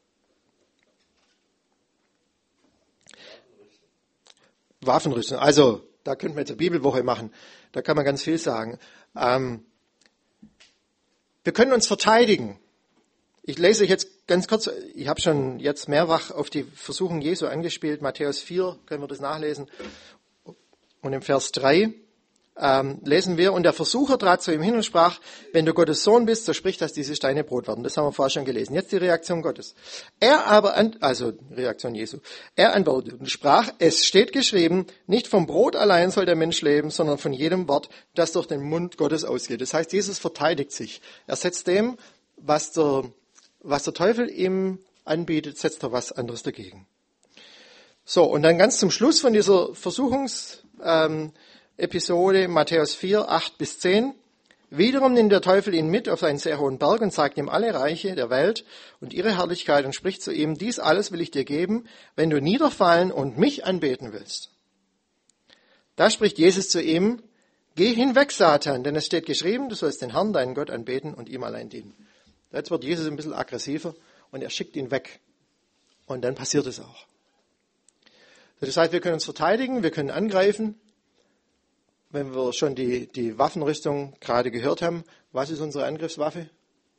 Waffenrüstung. Also, da könnten wir jetzt eine Bibelwoche machen. Da kann man ganz viel sagen. Wir können uns verteidigen. Ich lese euch jetzt ganz kurz, ich habe schon jetzt mehrfach auf die Versuchung Jesu angespielt. Matthäus 4, können wir das nachlesen. Und im Vers 3 lesen wir, und der Versucher trat zu ihm hin und sprach, wenn du Gottes Sohn bist, so sprich, dass diese Steine Brot werden. Das haben wir vorher schon gelesen. Jetzt die Reaktion Gottes. Reaktion Jesu. Er antwortete und sprach, es steht geschrieben, nicht vom Brot allein soll der Mensch leben, sondern von jedem Wort, das durch den Mund Gottes ausgeht. Das heißt, Jesus verteidigt sich. Er setzt dem, was der Teufel ihm anbietet, setzt er was anderes dagegen. So, und dann ganz zum Schluss von dieser Episode, Matthäus 4, 8-10. Wiederum nimmt der Teufel ihn mit auf einen sehr hohen Berg und zeigt ihm alle Reiche der Welt und ihre Herrlichkeit und spricht zu ihm, dies alles will ich dir geben, wenn du niederfallen und mich anbeten willst. Da spricht Jesus zu ihm, geh hinweg, Satan, denn es steht geschrieben, du sollst den Herrn, deinen Gott, anbeten und ihm allein dienen. Jetzt wird Jesus ein bisschen aggressiver und er schickt ihn weg. Und dann passiert es auch. Das heißt, wir können uns verteidigen, wir können angreifen. Wenn wir schon die Waffenrüstung gerade gehört haben, was ist unsere Angriffswaffe?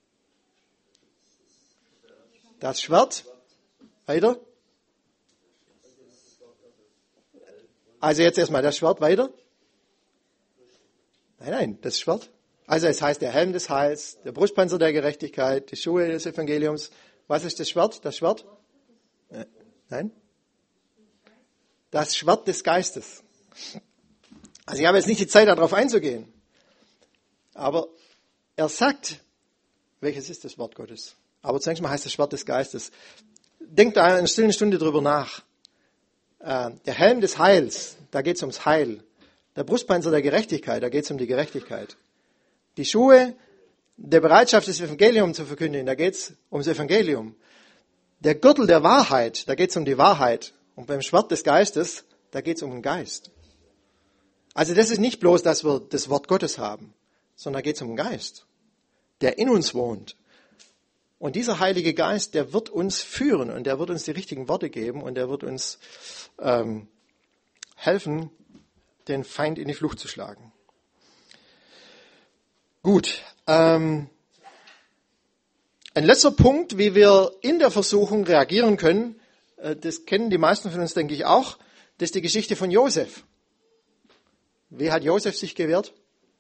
Das Schwert. Weiter. Also jetzt erstmal das Schwert weiter. Nein, das Schwert. Also es heißt der Helm des Heils, der Brustpanzer der Gerechtigkeit, die Schuhe des Evangeliums. Was ist das Schwert? Das Schwert? Nein. Das Schwert des Geistes. Also ich habe jetzt nicht die Zeit, darauf einzugehen. Aber er sagt, welches ist das Wort Gottes? Aber zunächst mal heißt das Schwert des Geistes. Denkt da in einer stillen Stunde drüber nach. Der Helm des Heils, da geht es ums Heil. Der Brustpanzer der Gerechtigkeit, da geht es um die Gerechtigkeit. Die Schuhe der Bereitschaft, das Evangelium zu verkündigen, da geht es ums Evangelium. Der Gürtel der Wahrheit, da geht es um die Wahrheit. Und beim Schwert des Geistes, da geht es um den Geist. Also das ist nicht bloß, dass wir das Wort Gottes haben, sondern da geht es um den Geist, der in uns wohnt. Und dieser Heilige Geist, der wird uns führen und der wird uns die richtigen Worte geben und der wird uns helfen, den Feind in die Flucht zu schlagen. Gut, ein letzter Punkt, wie wir in der Versuchung reagieren können, das kennen die meisten von uns, denke ich, auch, das ist die Geschichte von Josef. Wie hat Josef sich gewehrt?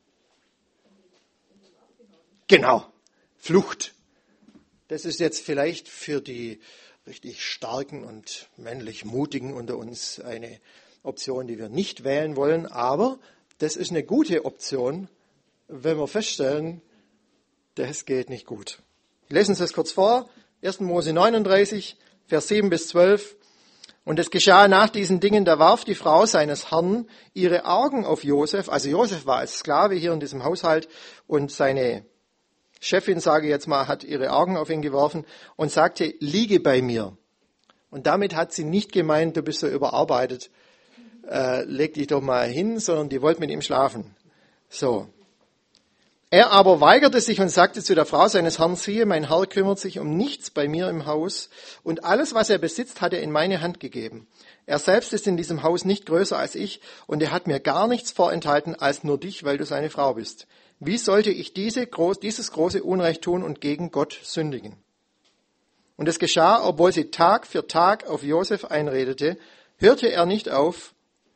Genau, Flucht. Das ist jetzt vielleicht für die richtig starken und männlich mutigen unter uns eine Option, die wir nicht wählen wollen, aber das ist eine gute Option, wenn wir feststellen, das geht nicht gut. Wir lesen uns das kurz vor, 1. Mose 39, Vers 7-12. Und es geschah nach diesen Dingen, da warf die Frau seines Herrn ihre Augen auf Josef. Also Josef war als Sklave hier in diesem Haushalt und seine Chefin, sage ich jetzt mal, hat ihre Augen auf ihn geworfen und sagte, liege bei mir. Und damit hat sie nicht gemeint, du bist so überarbeitet, leg dich doch mal hin, sondern die wollte mit ihm schlafen. So. Er aber weigerte sich und sagte zu der Frau seines Herrn, siehe, mein Herr kümmert sich um nichts bei mir im Haus und alles, was er besitzt, hat er in meine Hand gegeben. Er selbst ist in diesem Haus nicht größer als ich und er hat mir gar nichts vorenthalten als nur dich, weil du seine Frau bist. Wie sollte ich dieses große Unrecht tun und gegen Gott sündigen? Und es geschah, obwohl sie Tag für Tag auf Josef einredete, hörte er nicht auf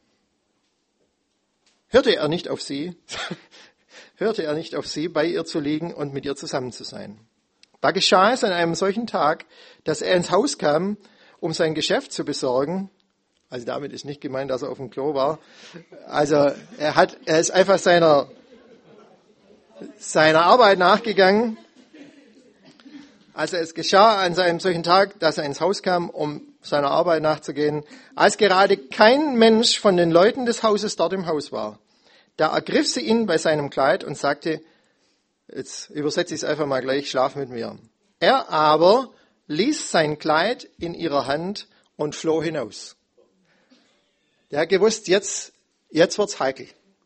sie, bei ihr zu liegen und mit ihr zusammen zu sein. Da geschah es an einem solchen Tag, dass er ins Haus kam, um sein Geschäft zu besorgen. Also damit ist nicht gemeint, dass er auf dem Klo war. Also er ist einfach seiner Arbeit nachgegangen. Also es geschah an einem solchen Tag, dass er ins Haus kam, um seiner Arbeit nachzugehen, als gerade kein Mensch von den Leuten des Hauses dort im Haus war. Da ergriff sie ihn bei seinem Kleid und sagte, jetzt übersetze ich es einfach mal gleich, schlaf mit mir. Er aber ließ sein Kleid in ihrer Hand und floh hinaus. Der hat gewusst, jetzt wird's heikel.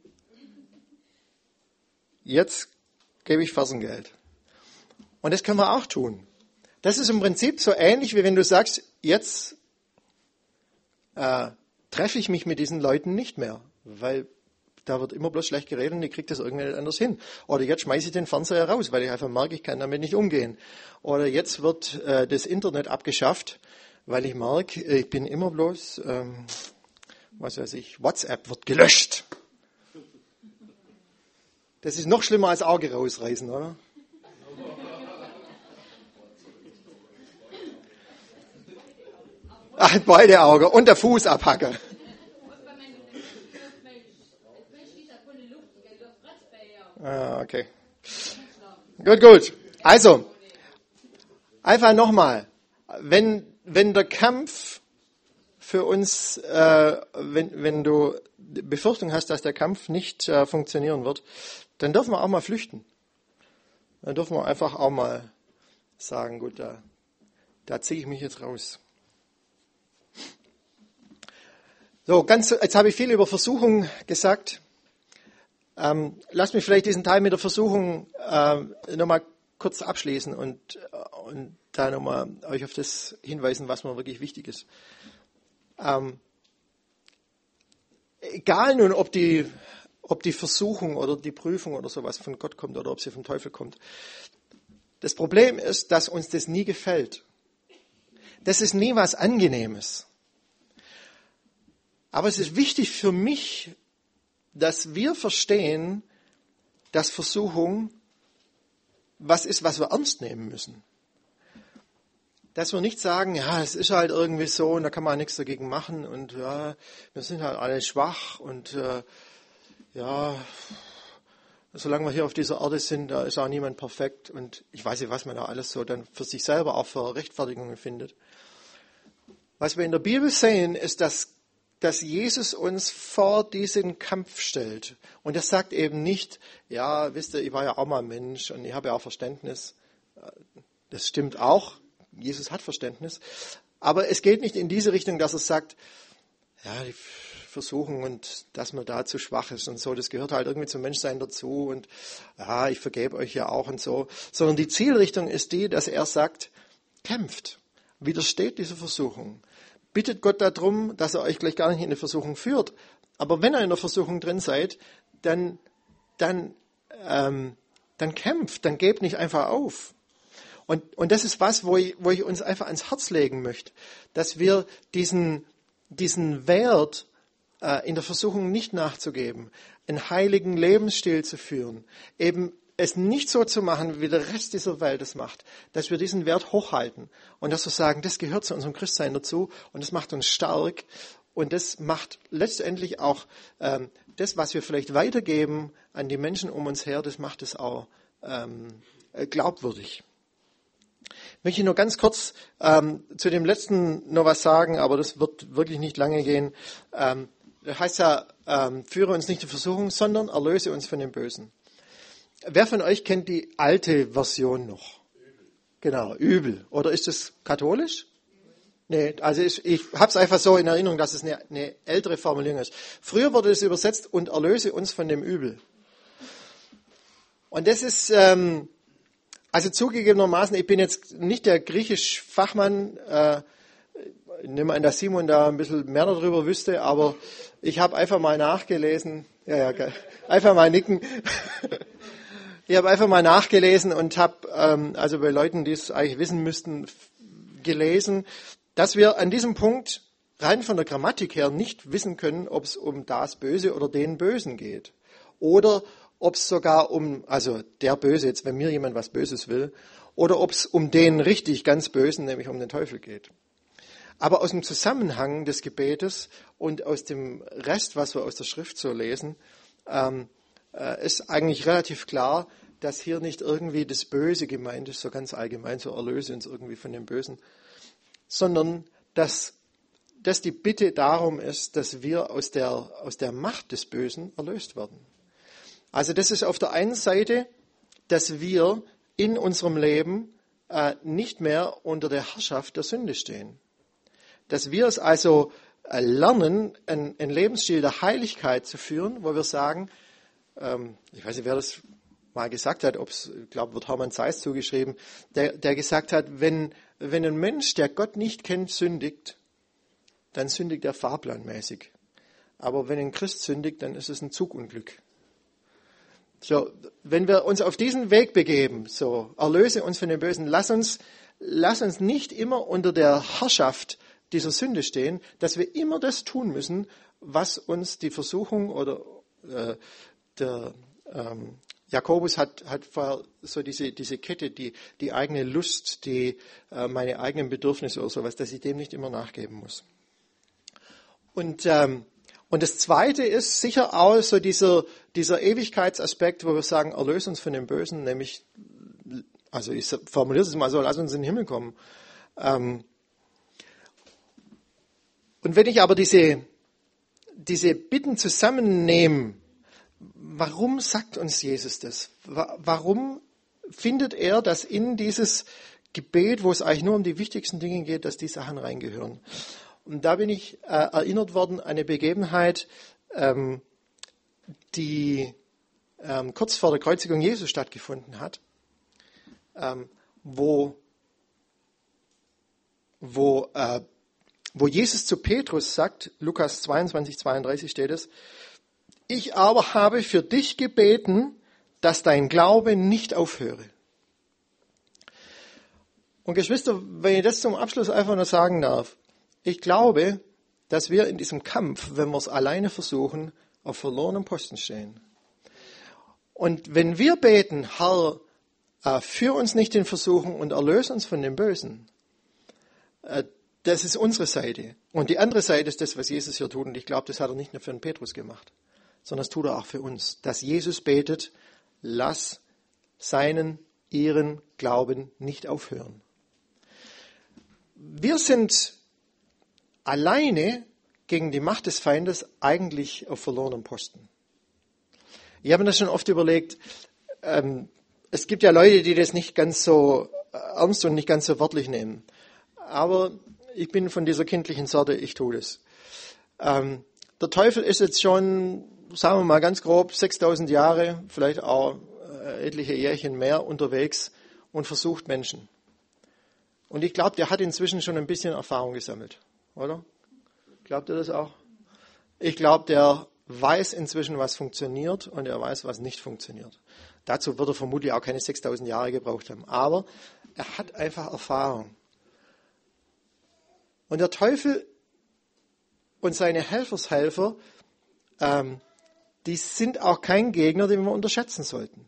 Jetzt gebe ich Fersengeld. Und das können wir auch tun. Das ist im Prinzip so ähnlich, wie wenn du sagst, jetzt treffe ich mich mit diesen Leuten nicht mehr, weil da wird immer bloß schlecht geredet und ich kriege das irgendwie nicht anders hin. Oder jetzt schmeiße ich den Fernseher raus, weil ich einfach merke, ich kann damit nicht umgehen. Oder jetzt wird das Internet abgeschafft, weil ich merke, ich bin immer bloß, WhatsApp wird gelöscht. Das ist noch schlimmer als Auge rausreißen, oder? Ach, beide Augen und der Fuß abhacken. Ah, okay. Gut. Also, einfach nochmal. Wenn der Kampf für uns, wenn du Befürchtung hast, dass der Kampf nicht funktionieren wird, dann dürfen wir auch mal flüchten. Dann dürfen wir einfach auch mal sagen, gut, da ziehe ich mich jetzt raus. So, jetzt habe ich viel über Versuchung gesagt. Lasst mich vielleicht diesen Teil mit der Versuchung nochmal kurz abschließen und da nochmal euch auf das hinweisen, was mir wirklich wichtig ist. Egal nun, ob die Versuchung oder die Prüfung oder sowas von Gott kommt oder ob sie vom Teufel kommt. Das Problem ist, dass uns das nie gefällt. Das ist nie was Angenehmes. Aber es ist wichtig für mich, dass wir verstehen, dass Versuchung was ist, was wir ernst nehmen müssen. Dass wir nicht sagen, ja, es ist halt irgendwie so und da kann man nichts dagegen machen und ja, wir sind halt alle schwach und ja, solange wir hier auf dieser Erde sind, da ist auch niemand perfekt und ich weiß nicht, was man da alles so dann für sich selber auch für Rechtfertigungen findet. Was wir in der Bibel sehen, ist, dass Jesus uns vor diesen Kampf stellt. Und das sagt eben nicht, ja, wisst ihr, ich war ja auch mal Mensch und ich habe ja auch Verständnis. Das stimmt auch. Jesus hat Verständnis. Aber es geht nicht in diese Richtung, dass er sagt, ja, die Versuchung und dass man da zu schwach ist und so, das gehört halt irgendwie zum Menschsein dazu und ja, ich vergebe euch ja auch und so. Sondern die Zielrichtung ist die, dass er sagt, kämpft, widersteht dieser Versuchung. Bittet Gott darum, dass er euch gleich gar nicht in eine Versuchung führt. Aber wenn ihr in der Versuchung drin seid, dann kämpft, dann gebt nicht einfach auf. Und das ist was, wo ich uns einfach ans Herz legen möchte, dass wir diesen Wert in der Versuchung nicht nachzugeben, einen heiligen Lebensstil zu führen, eben es nicht so zu machen, wie der Rest dieser Welt es macht, dass wir diesen Wert hochhalten und dass wir sagen, das gehört zu unserem Christsein dazu und das macht uns stark und das macht letztendlich auch das, was wir vielleicht weitergeben an die Menschen um uns her, das macht es auch glaubwürdig. Ich möchte nur ganz kurz zu dem letzten noch was sagen, aber das wird wirklich nicht lange gehen. Das heißt ja, führe uns nicht in Versuchung, sondern erlöse uns von dem Bösen. Wer von euch kennt die alte Version noch? Genau, übel. Oder ist es katholisch? Nee, also ich habe es einfach so in Erinnerung, dass es eine ältere Formulierung ist. Früher wurde es übersetzt und erlöse uns von dem Übel. Und das ist, also zugegebenermaßen, ich bin jetzt nicht der Griechisch-Fachmann, ich nehme an, dass Simon da ein bisschen mehr darüber wüsste, aber ich habe einfach mal nachgelesen. Ja, einfach mal nicken. Ich habe einfach mal nachgelesen und habe, also bei Leuten, die es eigentlich wissen müssten, gelesen, dass wir an diesem Punkt rein von der Grammatik her nicht wissen können, ob es um das Böse oder den Bösen geht. Oder ob es sogar also der Böse, jetzt wenn mir jemand was Böses will, oder ob es um den richtig ganz Bösen, nämlich um den Teufel geht. Aber aus dem Zusammenhang des Gebetes und aus dem Rest, was wir aus der Schrift so lesen, ist eigentlich relativ klar, dass hier nicht irgendwie das Böse gemeint ist, so ganz allgemein, so erlöse uns irgendwie von dem Bösen, sondern dass die Bitte darum ist, dass wir aus der Macht des Bösen erlöst werden. Also das ist auf der einen Seite, dass wir in unserem Leben nicht mehr unter der Herrschaft der Sünde stehen. Dass wir es also lernen, einen Lebensstil der Heiligkeit zu führen, wo wir sagen, ich weiß nicht, wer das mal gesagt hat, ich glaube, wird Hermann Zeiss zugeschrieben, der gesagt hat, wenn ein Mensch, der Gott nicht kennt, sündigt, dann sündigt er fahrplanmäßig. Aber wenn ein Christ sündigt, dann ist es ein Zugunglück. So, wenn wir uns auf diesen Weg begeben, so, erlöse uns von dem Bösen, lass uns nicht immer unter der Herrschaft dieser Sünde stehen, dass wir immer das tun müssen, was uns die Versuchung oder der Jakobus hat vorher so diese Kette, die eigene Lust, meine eigenen Bedürfnisse oder sowas, dass ich dem nicht immer nachgeben muss. Und das Zweite ist sicher auch so dieser Ewigkeitsaspekt, wo wir sagen, erlöse uns von dem Bösen, nämlich, also ich formuliere es mal so, lass uns in den Himmel kommen. Und wenn ich aber diese Bitten zusammennehme, warum sagt uns Jesus das? Warum findet er, dass in dieses Gebet, wo es eigentlich nur um die wichtigsten Dinge geht, dass die Sachen reingehören? Und da bin ich erinnert worden an eine Begebenheit, die kurz vor der Kreuzigung Jesu stattgefunden hat, wo Jesus zu Petrus sagt, Lukas 22, 32 steht es, ich aber habe für dich gebeten, dass dein Glaube nicht aufhöre. Und Geschwister, wenn ich das zum Abschluss einfach nur sagen darf, ich glaube, dass wir in diesem Kampf, wenn wir es alleine versuchen, auf verlorenem Posten stehen. Und wenn wir beten, Herr, führ uns nicht in Versuchung und erlöse uns von dem Bösen, das ist unsere Seite. Und die andere Seite ist das, was Jesus hier tut. Und ich glaube, das hat er nicht nur für den Petrus gemacht, sondern das tut er auch für uns. Dass Jesus betet, lass ihren Glauben nicht aufhören. Wir sind alleine gegen die Macht des Feindes eigentlich auf verlorenem Posten. Ich habe mir das schon oft überlegt, es gibt ja Leute, die das nicht ganz so ernst und nicht ganz so wörtlich nehmen. Aber ich bin von dieser kindlichen Sorte, ich tue das. Der Teufel ist jetzt schon, sagen wir mal ganz grob, 6000 Jahre, vielleicht auch etliche Jährchen mehr unterwegs und versucht Menschen. Und ich glaube, der hat inzwischen schon ein bisschen Erfahrung gesammelt, oder? Glaubt ihr das auch? Ich glaube, der weiß inzwischen, was funktioniert und er weiß, was nicht funktioniert. Dazu wird er vermutlich auch keine 6000 Jahre gebraucht haben. Aber er hat einfach Erfahrung. Und der Teufel und seine Helfershelfer, die sind auch kein Gegner, den wir unterschätzen sollten.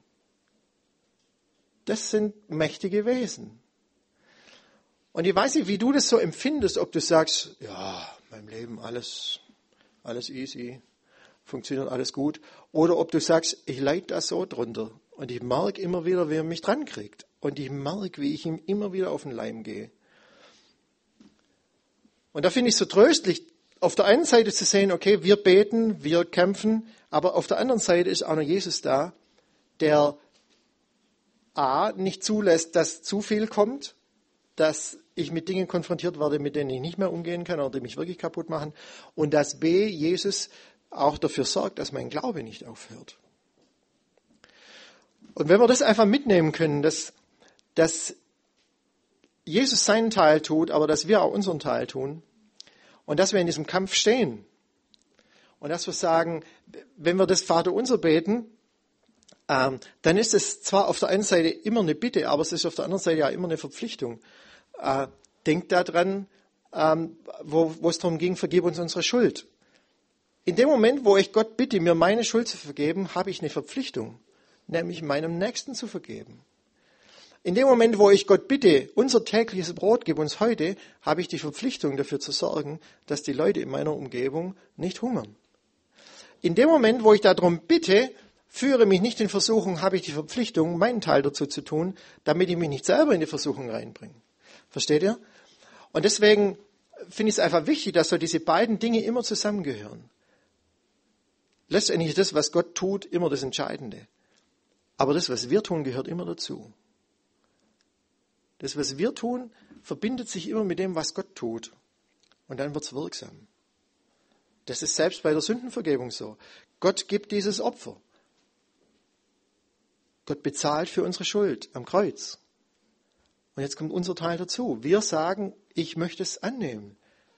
Das sind mächtige Wesen. Und ich weiß nicht, wie du das so empfindest, ob du sagst, ja, mein Leben alles easy, funktioniert alles gut. Oder ob du sagst, ich leide da so drunter. Und ich merke immer wieder, wie er mich dran kriegt. Und ich merke, wie ich ihm immer wieder auf den Leim gehe. Und da finde ich es so tröstlich, auf der einen Seite zu sehen, okay, wir beten, wir kämpfen, aber auf der anderen Seite ist auch noch Jesus da, der nicht zulässt, dass zu viel kommt, dass ich mit Dingen konfrontiert werde, mit denen ich nicht mehr umgehen kann oder die mich wirklich kaputt machen. Und dass Jesus auch dafür sorgt, dass mein Glaube nicht aufhört. Und wenn wir das einfach mitnehmen können, dass Jesus seinen Teil tut, aber dass wir auch unseren Teil tun und dass wir in diesem Kampf stehen und dass wir sagen, wenn wir das Vaterunser beten, dann ist es zwar auf der einen Seite immer eine Bitte, aber es ist auf der anderen Seite ja immer eine Verpflichtung. Denkt daran, wo es darum ging, vergib uns unsere Schuld. In dem Moment, wo ich Gott bitte, mir meine Schuld zu vergeben, habe ich eine Verpflichtung, nämlich meinem Nächsten zu vergeben. In dem Moment, wo ich Gott bitte, unser tägliches Brot gib uns heute, habe ich die Verpflichtung, dafür zu sorgen, dass die Leute in meiner Umgebung nicht hungern. In dem Moment, wo ich darum bitte, führe mich nicht in Versuchung, habe ich die Verpflichtung, meinen Teil dazu zu tun, damit ich mich nicht selber in die Versuchung reinbringe. Versteht ihr? Und deswegen finde ich es einfach wichtig, dass so diese beiden Dinge immer zusammengehören. Letztendlich ist das, was Gott tut, immer das Entscheidende. Aber das, was wir tun, gehört immer dazu. Das, was wir tun, verbindet sich immer mit dem, was Gott tut. Und dann wird es wirksam. Das ist selbst bei der Sündenvergebung so. Gott gibt dieses Opfer. Gott bezahlt für unsere Schuld am Kreuz. Und jetzt kommt unser Teil dazu. Wir sagen, ich möchte es annehmen.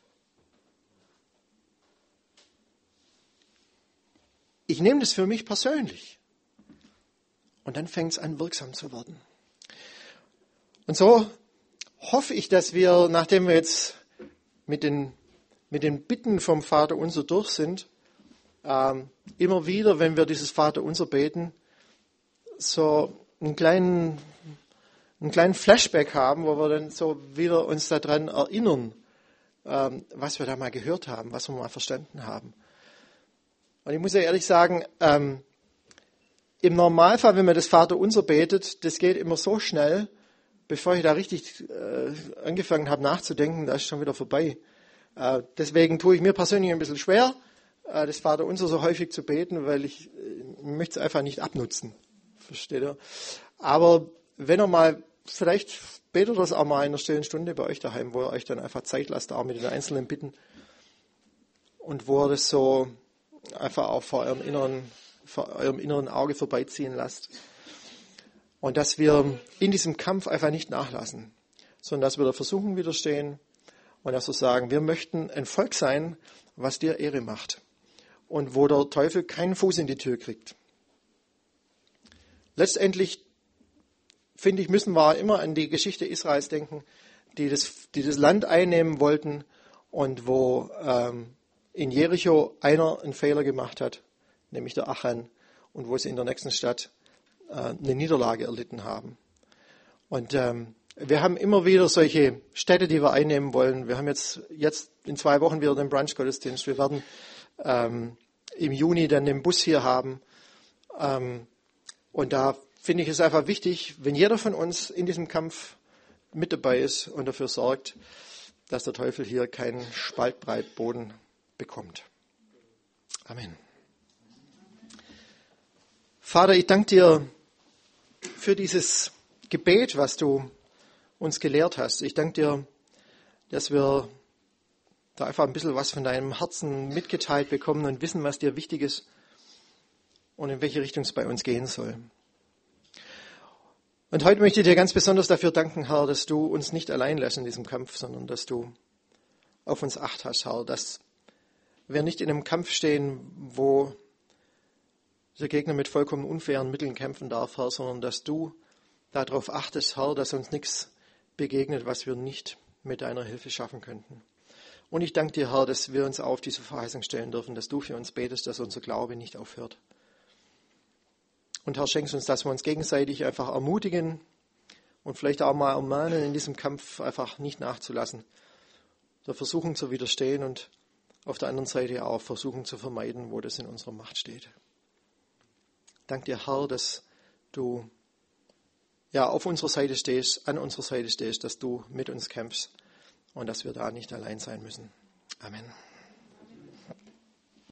Ich nehme das für mich persönlich. Und dann fängt es an, wirksam zu werden. Und so hoffe ich, dass wir, nachdem wir jetzt mit den Bitten vom Vaterunser durch sind, immer wieder, wenn wir dieses Vaterunser beten, so einen kleinen Flashback haben, wo wir dann so wieder uns daran erinnern, was wir da mal gehört haben, was wir mal verstanden haben. Und ich muss ja ehrlich sagen, im Normalfall, wenn man das Vaterunser betet, das geht immer so schnell, bevor ich da richtig angefangen habe nachzudenken, da ist schon wieder vorbei. Deswegen tue ich mir persönlich ein bisschen schwer, das Vaterunser so häufig zu beten, weil ich möchte es einfach nicht abnutzen. Versteht ihr? Aber wenn ihr mal, vielleicht betet das auch mal in einer stillen Stunde bei euch daheim, wo ihr euch dann einfach Zeit lasst, auch mit den einzelnen Bitten. Und wo ihr das so einfach auch vor eurem inneren Auge vorbeiziehen lasst. Und dass wir in diesem Kampf einfach nicht nachlassen, sondern dass wir der Versuchung widerstehen und dass wir sagen, wir möchten ein Volk sein, was dir Ehre macht und wo der Teufel keinen Fuß in die Tür kriegt. Letztendlich, finde ich, müssen wir immer an die Geschichte Israels denken, die das Land einnehmen wollten und wo in Jericho einer einen Fehler gemacht hat, nämlich der Achan, und wo sie in der nächsten Stadt eine Niederlage erlitten haben. Und wir haben immer wieder solche Städte, die wir einnehmen wollen. Wir haben jetzt in 2 Wochen wieder den Brunch-Gottesdienst. Wir werden im Juni dann den Bus hier haben. Und da finde ich es einfach wichtig, wenn jeder von uns in diesem Kampf mit dabei ist und dafür sorgt, dass der Teufel hier keinen spaltbreit Boden bekommt. Amen. Vater, ich danke dir für dieses Gebet, was du uns gelehrt hast. Ich danke dir, dass wir da einfach ein bisschen was von deinem Herzen mitgeteilt bekommen und wissen, was dir wichtig ist und in welche Richtung es bei uns gehen soll. Und heute möchte ich dir ganz besonders dafür danken, Herr, dass du uns nicht allein lässt in diesem Kampf, sondern dass du auf uns Acht hast, Herr, dass wir nicht in einem Kampf stehen, wo der Gegner mit vollkommen unfairen Mitteln kämpfen darf, Herr, sondern dass du darauf achtest, Herr, dass uns nichts begegnet, was wir nicht mit deiner Hilfe schaffen könnten. Und ich danke dir, Herr, dass wir uns auf diese Verheißung stellen dürfen, dass du für uns betest, dass unser Glaube nicht aufhört. Und Herr, schenkst uns, dass wir uns gegenseitig einfach ermutigen und vielleicht auch mal ermahnen, in diesem Kampf einfach nicht nachzulassen, der Versuchung zu widerstehen und auf der anderen Seite auch Versuchung zu vermeiden, wo das in unserer Macht steht. Dank dir, Herr, dass du auf unserer Seite stehst, an unserer Seite stehst, dass du mit uns kämpfst und dass wir da nicht allein sein müssen. Amen.